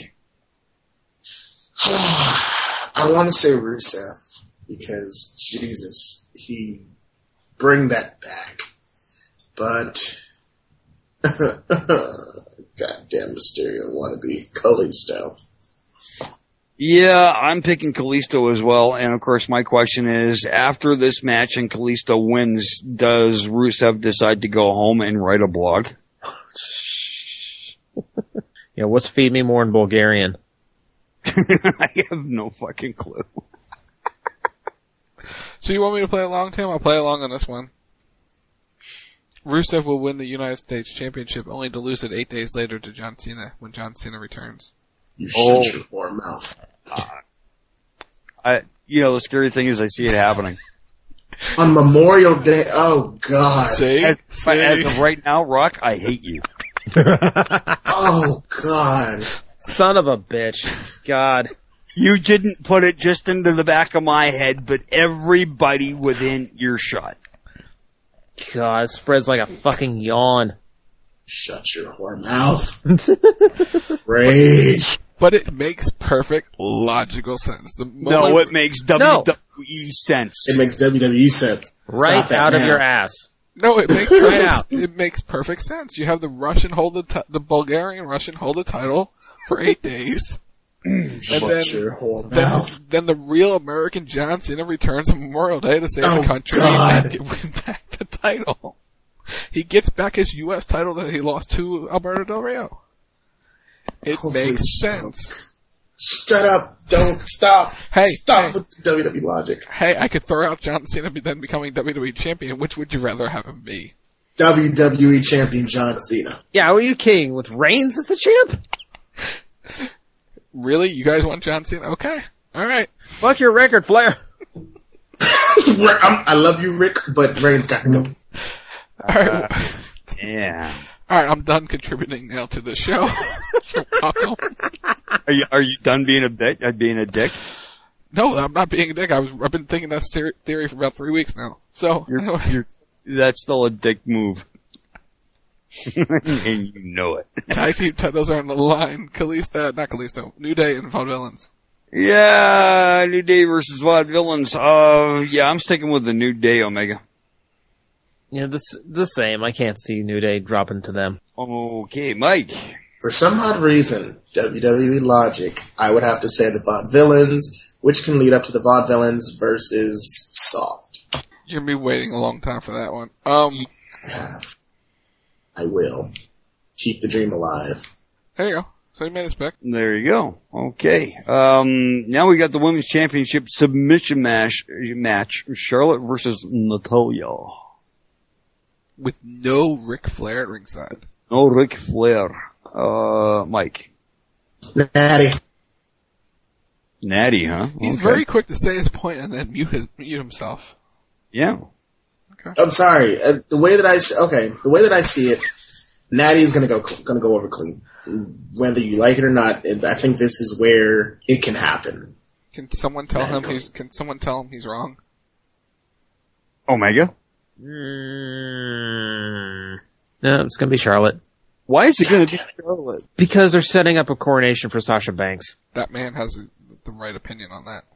I want to say Rusev because Jesus, he bring that back. But goddamn Mysterio wannabe Kalisto. Yeah, I'm picking Kalisto as well. And of course, my question is, after this match and Kalisto wins, does Rusev decide to go home and write a blog? Yeah, what's Feed Me More in Bulgarian? I have no fucking clue. So you want me to play along, Tim? I'll play along on this one. Rusev will win the United States Championship only to lose it eight days later to John Cena when John Cena returns. You Oh. shut your whore mouth. Uh, I, you know, the scary thing is I see it happening. On Memorial Day, oh God. See? As, as of right now, Rock, I hate you. Oh God. Son of a bitch. God. You didn't put it just into the back of my head, but everybody within earshot. God, it spreads like a fucking yawn. Shut your whore mouth. Rage. But it makes perfect logical sense. The No, moment- it makes W W E sense. It makes W W E sense. Right Stop that out of now. your ass. No, it makes Right perfect, out. it makes perfect sense. You have the Russian hold the ti- the Bulgarian Russian hold the title for eight days. And Shut then, your whore then, mouth. then the real American John Cena returns on Memorial Day to save Oh, the country God. and get, win back the title. He gets back his U S title that he lost to Alberto Del Rio. It Holy makes shit. sense. Shut up. Don't stop. Hey, Stop hey. with the W W E logic. Hey, I could throw out John Cena but then becoming W W E champion. Which would you rather have him be? W W E champion John Cena. Yeah, what are you kidding? With Reigns as the champ? Really? You guys want John Cena? Okay. Alright. Fuck your record, Flair. I'm, I love you, Rick, but Reigns got to go. Alright. Uh, Yeah. Alright, I'm done contributing now to the show. You're welcome. Are you, are you done being a dick? Uh, being a dick? No, I'm not being a dick. I was, I've been thinking that ser- theory for about three weeks now. So, You're, anyway. you're, that's still a dick move. And you know it. Tag team titles are on the line. Kalisto, not Kalisto, New Day and Vaudevillains. Yeah, New Day versus Vaudevillains. Uh, yeah, I'm sticking with the New Day, Omega. Yeah, this the same. I can't see New Day dropping to them. Okay, Mike. For some odd reason, W W E logic, I would have to say the Vaudevillains, which can lead up to the Vaudevillains versus Soft. You're gonna be waiting a long time for that one. Um, I will. Keep the dream alive. there you go. So you made this pick. There you go. Okay. Um, now we got the Women's Championship submission match, match Charlotte versus Natalya. With no Ric Flair at ringside. No Ric Flair. Uh, Mike. Natty. Natty, huh? He's Okay. very quick to say his point and then mute his, mute himself. Yeah. I'm sorry. Uh, the way that I s- okay, the way that I see it, Natty's gonna go cl- gonna go over clean, whether you like it or not. And I think this is where it can happen. Can someone tell him he's, can someone tell him he's wrong? Omega. Mm, no, it's gonna be Charlotte. Why is it gonna be Charlotte? Because they're setting up a coronation for Sasha Banks. That man has a, the right opinion on that.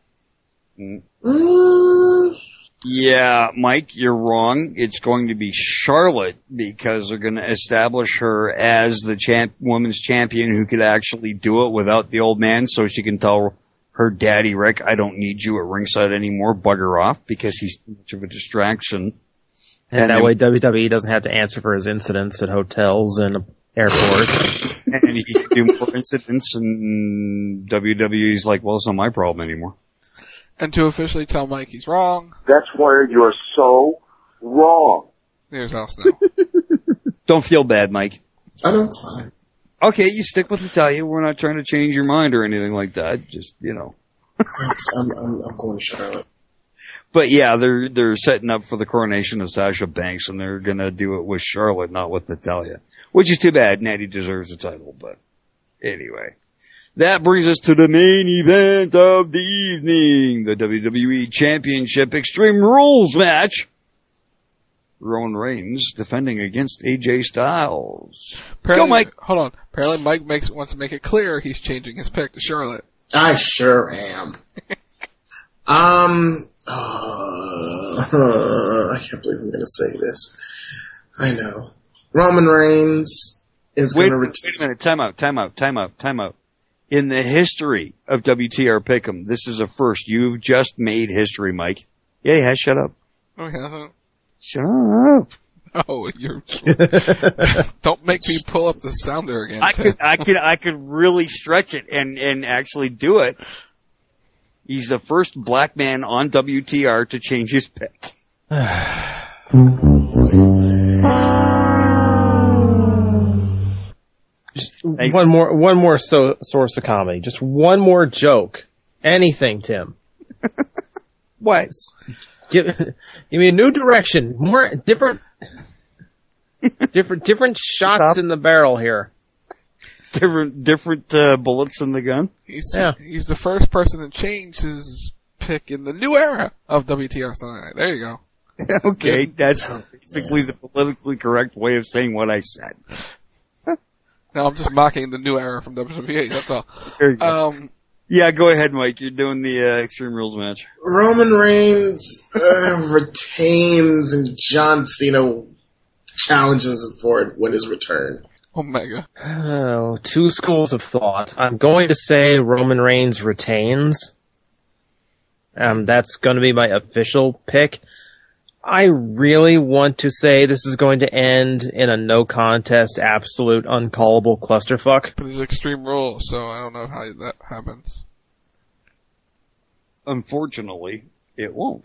Mm, Yeah, Mike, you're wrong. It's going to be Charlotte because they're going to establish her as the champ, women's champion who could actually do it without the old man, so she can tell her daddy, Rick, I don't need you at ringside anymore, bugger off, because he's too much of a distraction. And, And that they- way W W E doesn't have to answer for his incidents at hotels and airports. And he can do more incidents, and W W E's like, well, it's not my problem anymore. And to officially tell Mike he's wrong, That's where you're so wrong. here's how else now. Don't feel bad, Mike. I know it's fine. Okay, you stick with Natalya. We're not trying to change your mind or anything like that. Just, you know. Thanks. I'm, I'm, I'm going to Charlotte. But yeah, they're they're setting up for the coronation of Sasha Banks, and they're gonna do it with Charlotte, not with Natalya. Which is too bad. Natty deserves the title, but anyway. That brings us to the main event of the evening, the W W E Championship Extreme Rules match. Roman Reigns defending against A J Styles. Apparently, Go, Mike. Hold on. Apparently Mike makes, wants to make it clear he's changing his pick to Charlotte. I sure am. um, uh, I can't believe I'm going to say this. I know. Roman Reigns is Wait, going to wait a minute. Time out, time out, time out, time out. In the history of W T R Pick'em, this is a first. You've just made history, Mike. Yeah, yeah, shut up. No, he hasn't. Shut up. Oh, you're, don't make me pull up the sounder again. I Tim. could, I could, I could really stretch it and, and actually do it. He's the first black man on W T R to change his pick. Thanks. One more, one more so, source of comedy. Just one more joke. Anything, Tim. What? Give, give me a new direction. More different, different, different shots Stop. in the barrel here. Different, different uh, bullets in the gun. He's Yeah. he's the first person to change his pick in the new era of W T R Sunday Night. There you go. Okay, that's basically the politically correct way of saying what I said. No, I'm just mocking the new era from W W E. That's all. There you go. Um, Yeah, go ahead, Mike. You're doing the uh, Extreme Rules match. Roman Reigns uh, retains and John Cena challenges him for it when his return. Omega. Oh, two schools of thought. I'm going to say Roman Reigns retains. Um, that's going to be my official pick. I really want to say this is going to end in a no contest, absolute uncallable clusterfuck. But there's Extreme Rules, so I don't know how that happens. Unfortunately, it won't.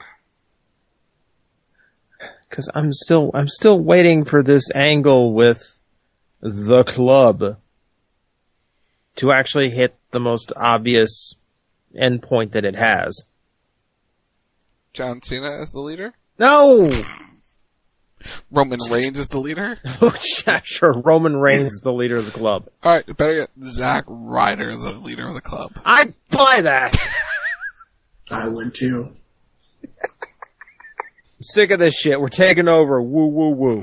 Cause I'm still, I'm still waiting for this angle with the club to actually hit the most obvious endpoint that it has. John Cena as the leader? No! Roman Reigns is the leader? Oh, yeah, sure. Roman Reigns is the leader of the club. Alright, better get Zack Ryder the leader of the club. I'd buy that! I would too. I'm sick of this shit. We're taking over. Woo, woo, woo.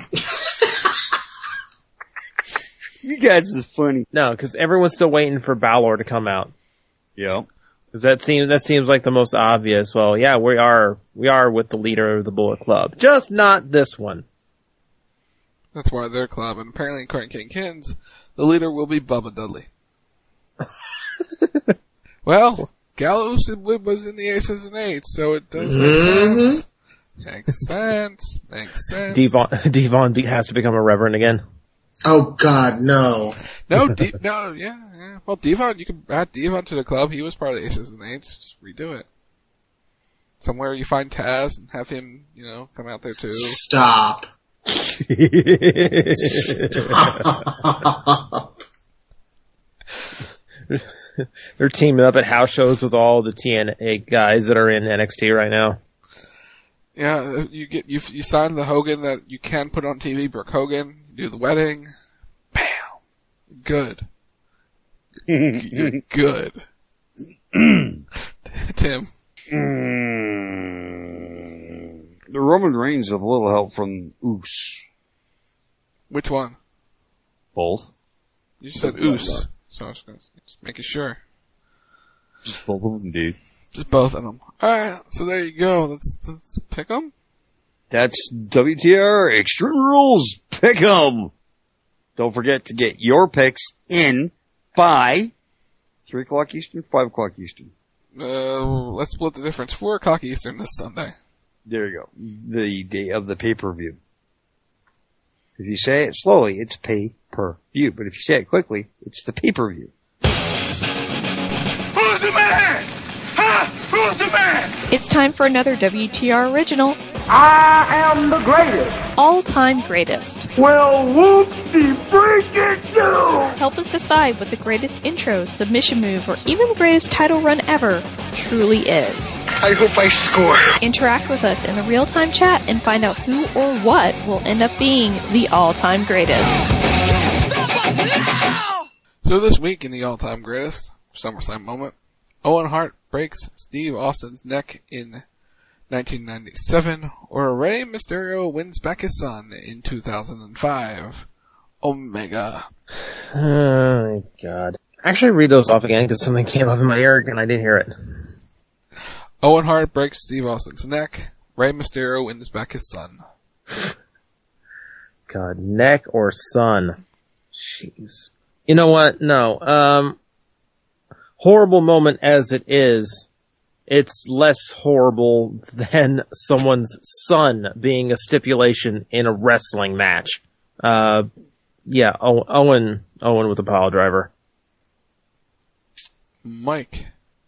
You guys is funny. No, because everyone's still waiting for Balor to come out. Yeah. Because that seems that seems like the most obvious. Well, yeah, we are we are with the leader of the Bullet Club, just not this one. That's why their club, and apparently according to King Kins, the leader will be Bubba Dudley. Well, Gallows was in the Aces and Eights, so it does make Mm-hmm. sense. Makes sense. Makes sense. Devon Devon be- has to become a reverend again. Oh God, no. No, D- no, yeah, yeah. Well, Devon, you can add Devon to the club. He was part of the Aces and Eights. Just redo it. Somewhere you find Taz and have him, you know, come out there too. Stop. Stop. They're teaming up at house shows with all the T N A guys that are in N X T right now. Yeah, you get you you sign the Hogan that you can put on T V, Brooke Hogan. You do the wedding. Bam. Good. You're good. Tim. Mm. The Roman Reigns with a little help from Oos. Which one? Both. You said Oos. So I was gonna, just making sure. Just both of them, dude. Just both of them. Alright, so there you go. Let's, let's pick them. That's W T R Extreme Rules. Pick 'em. Don't forget to get your picks in by three o'clock Eastern, five o'clock Eastern. Uh, let's split the difference. four o'clock Eastern this Sunday. There you go. The day of the pay-per-view. If you say it slowly, it's pay-per-view. But if you say it quickly, it's the pay-per-view. Who's the man? Huh? Who's the man? It's time for another W T R original. I am the greatest. All-time greatest. Well, whoop-de freak it do. Help us decide what the greatest intro, submission move, or even the greatest title run ever truly is. I hope I score. Interact with us in the real-time chat and find out who or what will end up being the all-time greatest. So this week in the all-time greatest SummerSlam moment, Owen Hart breaks Steve Austin's neck in nineteen ninety-seven, or Rey Mysterio wins back his son in two thousand five. Omega. Oh my God. Actually, read those off again because something came up in my ear and I didn't hear it. Owen Hart breaks Steve Austin's neck. Rey Mysterio wins back his son. God, neck or son? Jeez. You know what? No. Um, horrible moment as it is, it's less horrible than someone's son being a stipulation in a wrestling match. Uh, yeah, o- Owen, Owen with the pile driver. Mike.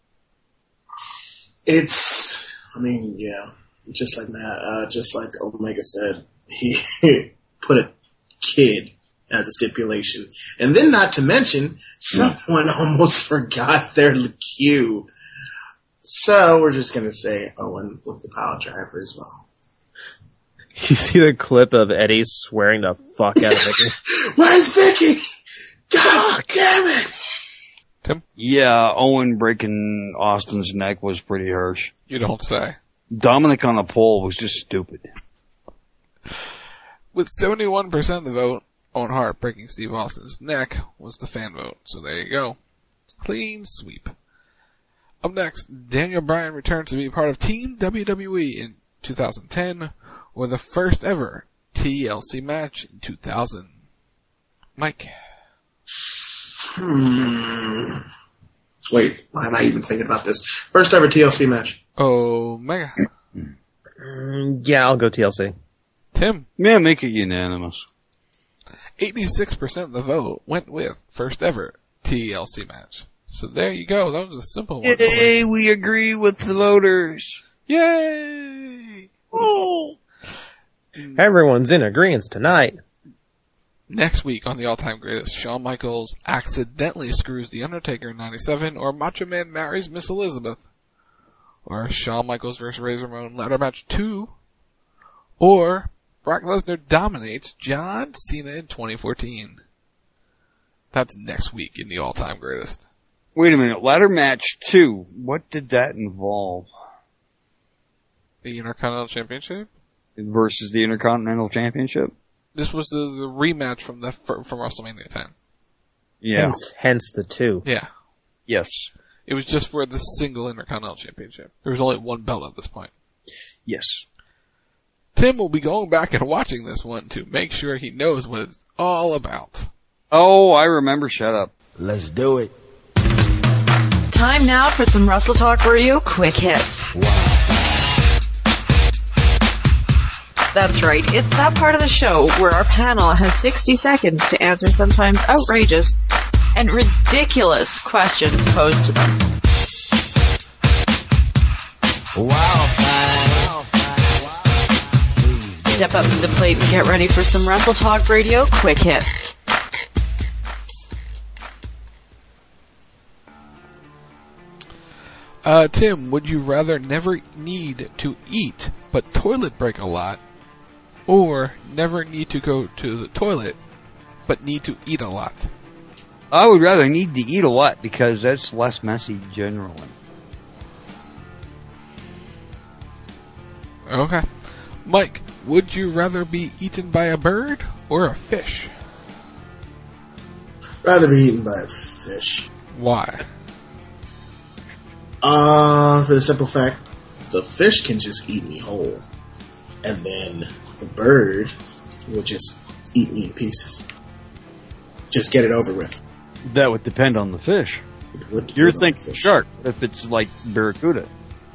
It's, I mean, yeah, just like Matt, uh, just like Omega said, he put a kid as a stipulation. And then not to mention, someone almost forgot their cue. So we're just going to say Owen with the pile driver as well. You see the clip of Eddie swearing the fuck out of Vicky? Where's Vicky? God damn it! Tim? Yeah, Owen breaking Austin's neck was pretty harsh. You don't say. Dominic on the pole was just stupid. With seventy-one percent of the vote, Owen Hart breaking Steve Austin's neck was the fan vote. So there you go. Clean sweep. Up next, Daniel Bryan returns to be part of Team W W E in two thousand ten, with the first ever T L C match in two thousand. Mike. Hmm. Wait, why am I even thinking about this? First ever T L C match. Omega. Mm, yeah, I'll go T L C. Tim. Yeah, make it unanimous. eighty-six percent of the vote went with first ever T L C match. So there you go. That was a simple one. Yay, we agree with the voters. Yay! Oh. Everyone's in agreement tonight. Next week on the All-Time Greatest, Shawn Michaels accidentally screws The Undertaker in ninety-seven, or Macho Man marries Miss Elizabeth, or Shawn Michaels versus Razor Ramon ladder match two, or Brock Lesnar dominates John Cena in twenty fourteen. That's next week in the All-Time Greatest. Wait a minute, ladder match two. What did that involve? The Intercontinental Championship? Versus the Intercontinental Championship? This was the, the rematch from the from WrestleMania ten. Yeah. Hence, hence the two. Yeah. Yes. It was just for the single Intercontinental Championship. There was only one belt at this point. Yes. Tim will be going back and watching this one to make sure he knows what it's all about. Oh, I remember. Shut up. Let's do it. Time now for some Wrestle Talk Radio quick hits. Wow. That's right, it's that part of the show where our panel has sixty seconds to answer sometimes outrageous and ridiculous questions posed to them. Wow. Step up to the plate and get ready for some Wrestle Talk Radio quick hits. Uh, Tim, would you rather never need to eat but toilet break a lot, or never need to go to the toilet but need to eat a lot? I would rather need to eat a lot because that's less messy generally. Okay. Mike, would you rather be eaten by a bird or a fish? Rather be eaten by a fish. Why? Uh, for the simple fact, the fish can just eat me whole. And then the bird will just eat me in pieces. Just get it over with. That would depend on the fish. You're thinking shark, if it's like barracuda.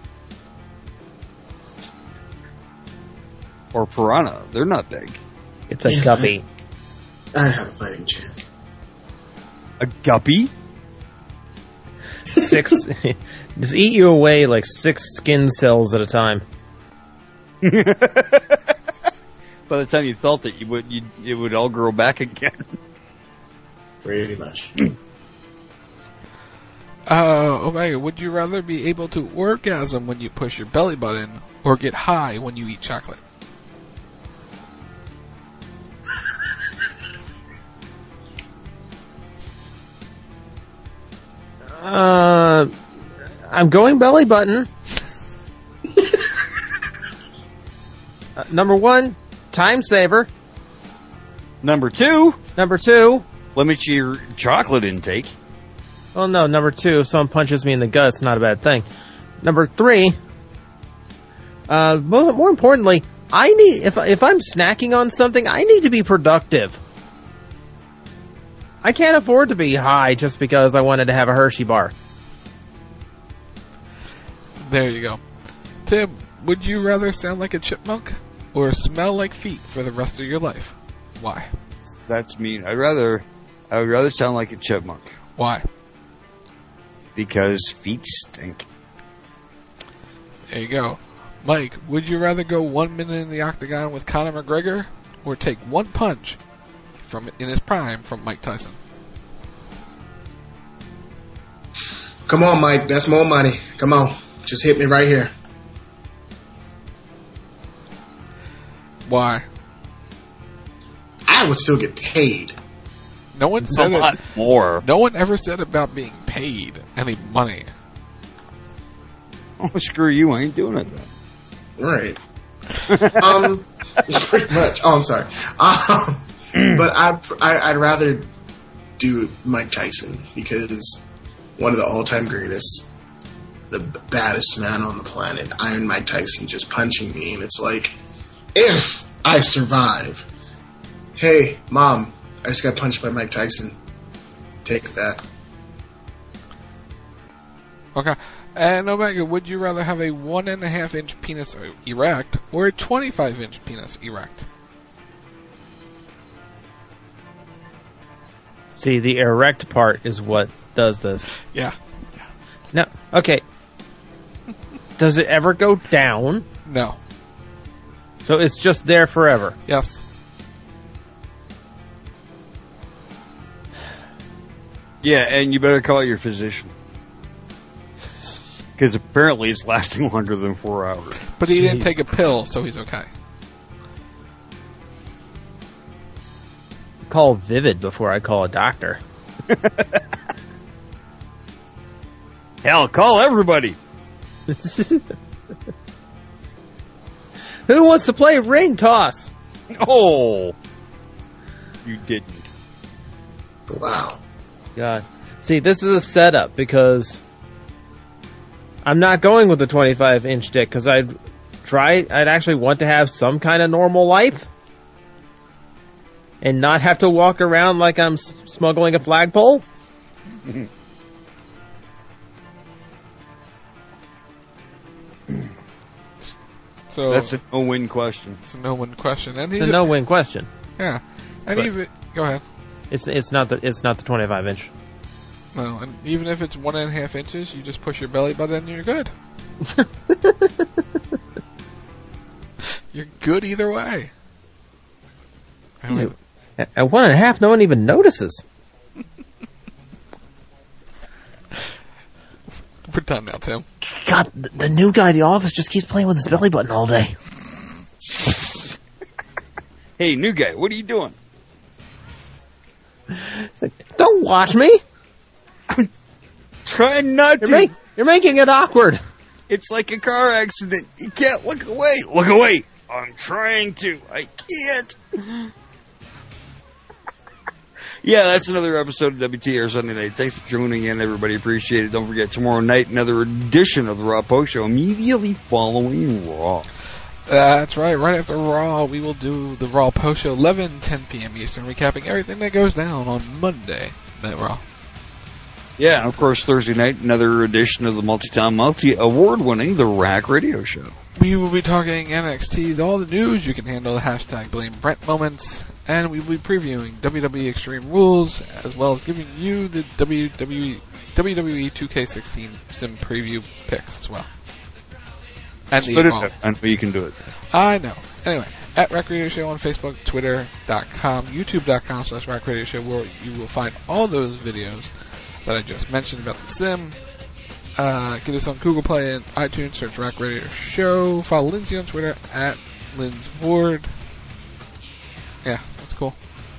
Or piranha. They're not big. It's a yeah, guppy. I, I'd have a fighting chance. A guppy? Six... Just eat you away like six skin cells at a time. By the time you felt it, you would you it would all grow back again. Pretty much. uh, Omega, would you rather be able to orgasm when you push your belly button, or get high when you eat chocolate? Uh... I'm going belly button. uh, number one, time saver. Number two. Number two. Limit your chocolate intake. Well, no, number two, if someone punches me in the gut, it's not a bad thing. Number three, uh, more, more importantly, I need, if, if I'm snacking on something, I need to be productive. I can't afford to be high just because I wanted to have a Hershey bar. There you go. Tim, would you rather sound like a chipmunk or smell like feet for the rest of your life? Why? That's mean. I'd rather, I would rather sound like a chipmunk. Why? Because feet stink. There you go. Mike, would you rather go one minute in the octagon with Conor McGregor or take one punch from in his prime from Mike Tyson. Come on, Mike. That's more money. Come on. Just hit me right here. Why? I would still get paid. No one It's said a lot it. more. No one ever said about being paid any money. Oh, screw you. I ain't doing it then. Right. um, pretty much. Oh, I'm sorry. Um, but I, I, I'd rather do Mike Tyson because one of the all-time greatest, the baddest man on the planet, Iron Mike Tyson, just punching me, and it's like, if I survive, hey, Mom, I just got punched by Mike Tyson. Take that. Okay. And Omega, would you rather have a one and a half inch penis erect or a twenty-five inch penis erect? See, the erect part is what does this. Yeah. No. Okay. Does it ever go down? No. So it's just there forever? Yes. Yeah, and you better call your physician. Because apparently it's lasting longer than four hours. But he Jeez. didn't take a pill, so he's okay. Call Vivid before I call a doctor. Hell, call everybody. Who wants to play ring toss? Oh, you didn't. Wow. God. See, this is a setup because I'm not going with the twenty-five inch dick because I'd try, I'd actually want to have some kind of normal life and not have to walk around like I'm s- smuggling a flagpole. So that's a no-win question. It's a no-win question, and It's he's a no-win question. Yeah, and But- even go ahead. It's it's not the it's not the twenty-five inch. No, and even if it's one and a half inches, you just push your belly button and you're good. You're good either way. Anyway, At at one and a half, no one even notices. we're done now, Tim. God, the, the new guy at the office just keeps playing with his belly button all day. Hey, new guy, what are you doing? Don't watch me. Trying not You're, to. make, you're making it awkward. It's like a car accident. You can't look away. Look away. I'm trying to. I can't. Yeah, that's another episode of W T R Sunday Night. Thanks for tuning in, everybody. Appreciate it. Don't forget, tomorrow night, another edition of the Raw Post Show, immediately following Raw. That's right. Right after Raw, we will do the Raw Post Show, eleven, ten p.m. Eastern, recapping everything that goes down on Monday Night Raw. Yeah, and of course, Thursday night, another edition of the multi-time, multi-award-winning The Rack Radio Show. We will be talking N X T, all the news you can handle, the hashtag Blame Brent moments, and we will be previewing W W E Extreme Rules, as well as giving you the W W E, W W E two K sixteen sim preview picks as well. And the Split it evolve. up. I know you can do it. I know. Anyway, at Rack Radio Show on Facebook, Twitter dot com, YouTube dot com slash Rack Radio Show, where you will find all those videos that I just mentioned about the sim. Uh, get us on Google Play and iTunes, search Rack Radio Show. Follow Lindsay on Twitter at Lynn's Ward. Yeah, that's cool.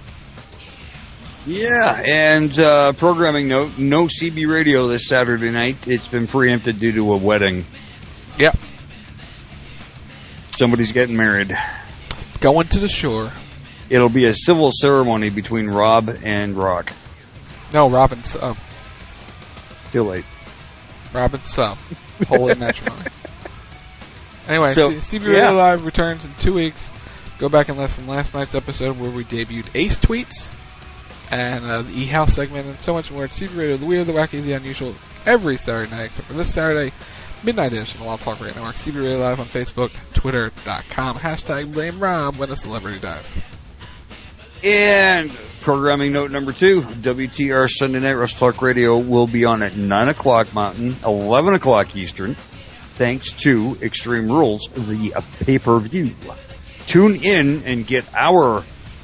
Yeah, and uh, programming note, no C B radio this Saturday night. It's been preempted due to a wedding. Yep. Somebody's getting married. Going to the shore. It'll be a civil ceremony between Rob and Rock. No, Robin Sub. Too late. Robin Sub. Holy matrimony. Anyway, So, C- CB Radio yeah. Live returns in two weeks. Go back and listen to last night's episode where we debuted Ace Tweets and uh, the E-House segment and so much more. It's C B Radio, the weird, the wacky, the unusual, every Saturday night except for this Saturday, midnight edition of Wild Talk Radio Network. C B Radio Live on Facebook, Twitter dot com, hashtag blame Rob when a celebrity dies. And programming note number two, W T R Sunday Night Wrestle Talk Radio will be on at nine o'clock Mountain, eleven o'clock Eastern, thanks to Extreme Rules, the uh, pay-per-view. Tune in and get our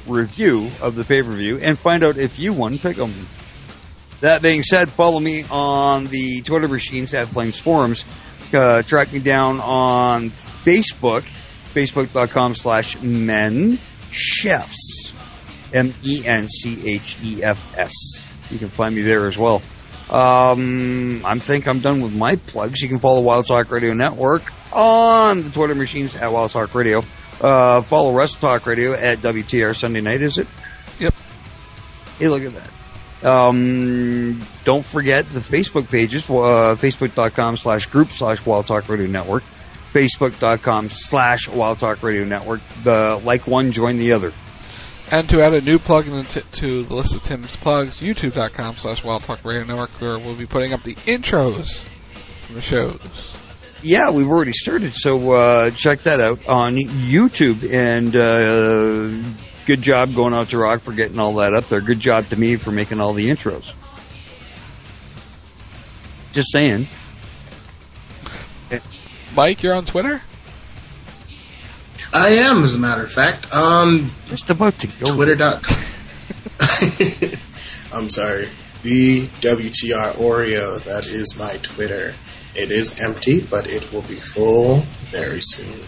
review of the pay-per-view and find out if you won Pick'em. That being said, follow me on the Twitter machines at Flames Forums. Uh, track me down on Facebook, facebook.com slash men chefs. M E N C H E F S. You can find me there as well. Um, I think I'm done with my plugs. You can follow Wild Talk Radio Network on the Twitter machines at Wild Talk Radio. Uh, follow Wrestle Talk Radio at W T R Sunday Night, is it? Yep. Hey, look at that. Um, don't forget the Facebook pages, uh, facebook.com slash group slash Wild Talk Radio Network, facebook.com slash Wild Talk Radio Network. The like one, join the other. And to add a new plug into to the list of Tim's plugs, youtube.com slash Wild Talk Radio Network, where we'll be putting up the intros from the shows. Yeah, we've already started, so uh, check that out on YouTube. And uh, good job going out to Rock for getting all that up there. Good job to me for making all the intros. Just saying. Mike, you're on Twitter? I am, as a matter of fact. Um, Just about to go. Twitter. I'm sorry. The W T R Oreo. That is my Twitter. It is empty, but it will be full very soon.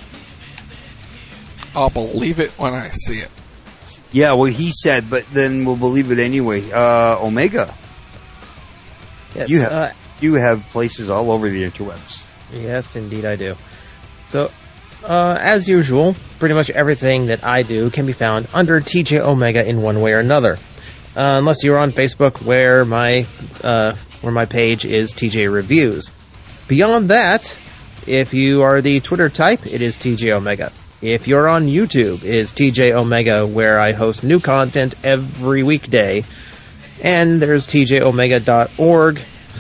I'll believe it when I see it. Yeah, well, he said, but then we'll believe it anyway. Uh, Omega. Yes, you have uh, you have places all over the interwebs. Yes, indeed I do. So, uh, as usual, pretty much everything that I do can be found under T J Omega in one way or another. Uh, unless you're on Facebook, where my uh, where my page is T J Reviews. Beyond that, if you are the Twitter type, it is T J Omega. If you're on YouTube, it is T J Omega, where I host new content every weekday. And there's T J Omega dot org.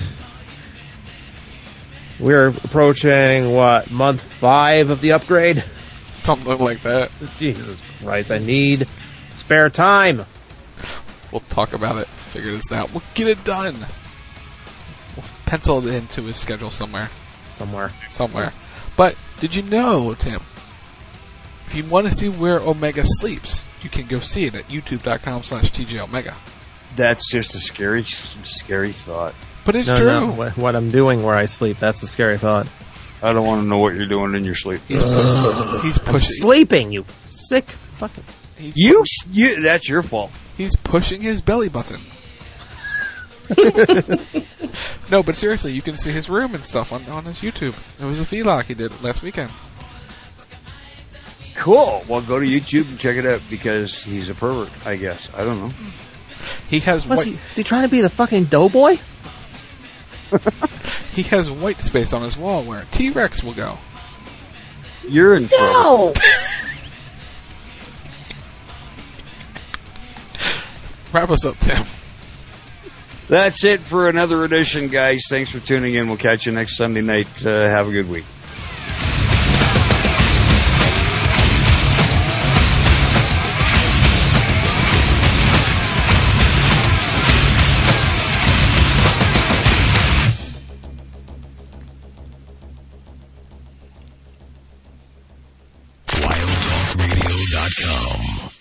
We're approaching, what, month five of the upgrade? Something like that. Jesus Christ, I need spare time. We'll talk about it, figure this out. We'll get it done. We'll pencil it into his schedule somewhere. Somewhere. Somewhere. But, did you know, Tim, if you want to see where Omega sleeps, you can go see it at youtube.com slash TJ Omega. That's just a scary, scary thought. But it's no, true. No, what, what I'm doing where I sleep, that's a scary thought. I don't want to know what you're doing in your sleep. He's, he's pushing. I'm sleeping, you sick fucking... He's you, you, that's your fault. He's pushing his belly button. No, but seriously, you can see his room and stuff on, on his YouTube. It was a vlog he did last weekend. Cool. Well, go to YouTube and check it out, because he's a pervert, I guess. I don't know. He has What's white... he, is he trying to be the fucking doughboy? He has white space on his wall where a T-Rex will go. You're in trouble. No! Wrap us up, Tim. That's it for another edition, guys. Thanks for tuning in. We'll catch you next Sunday night. Uh, have a good week. wild talk radio dot com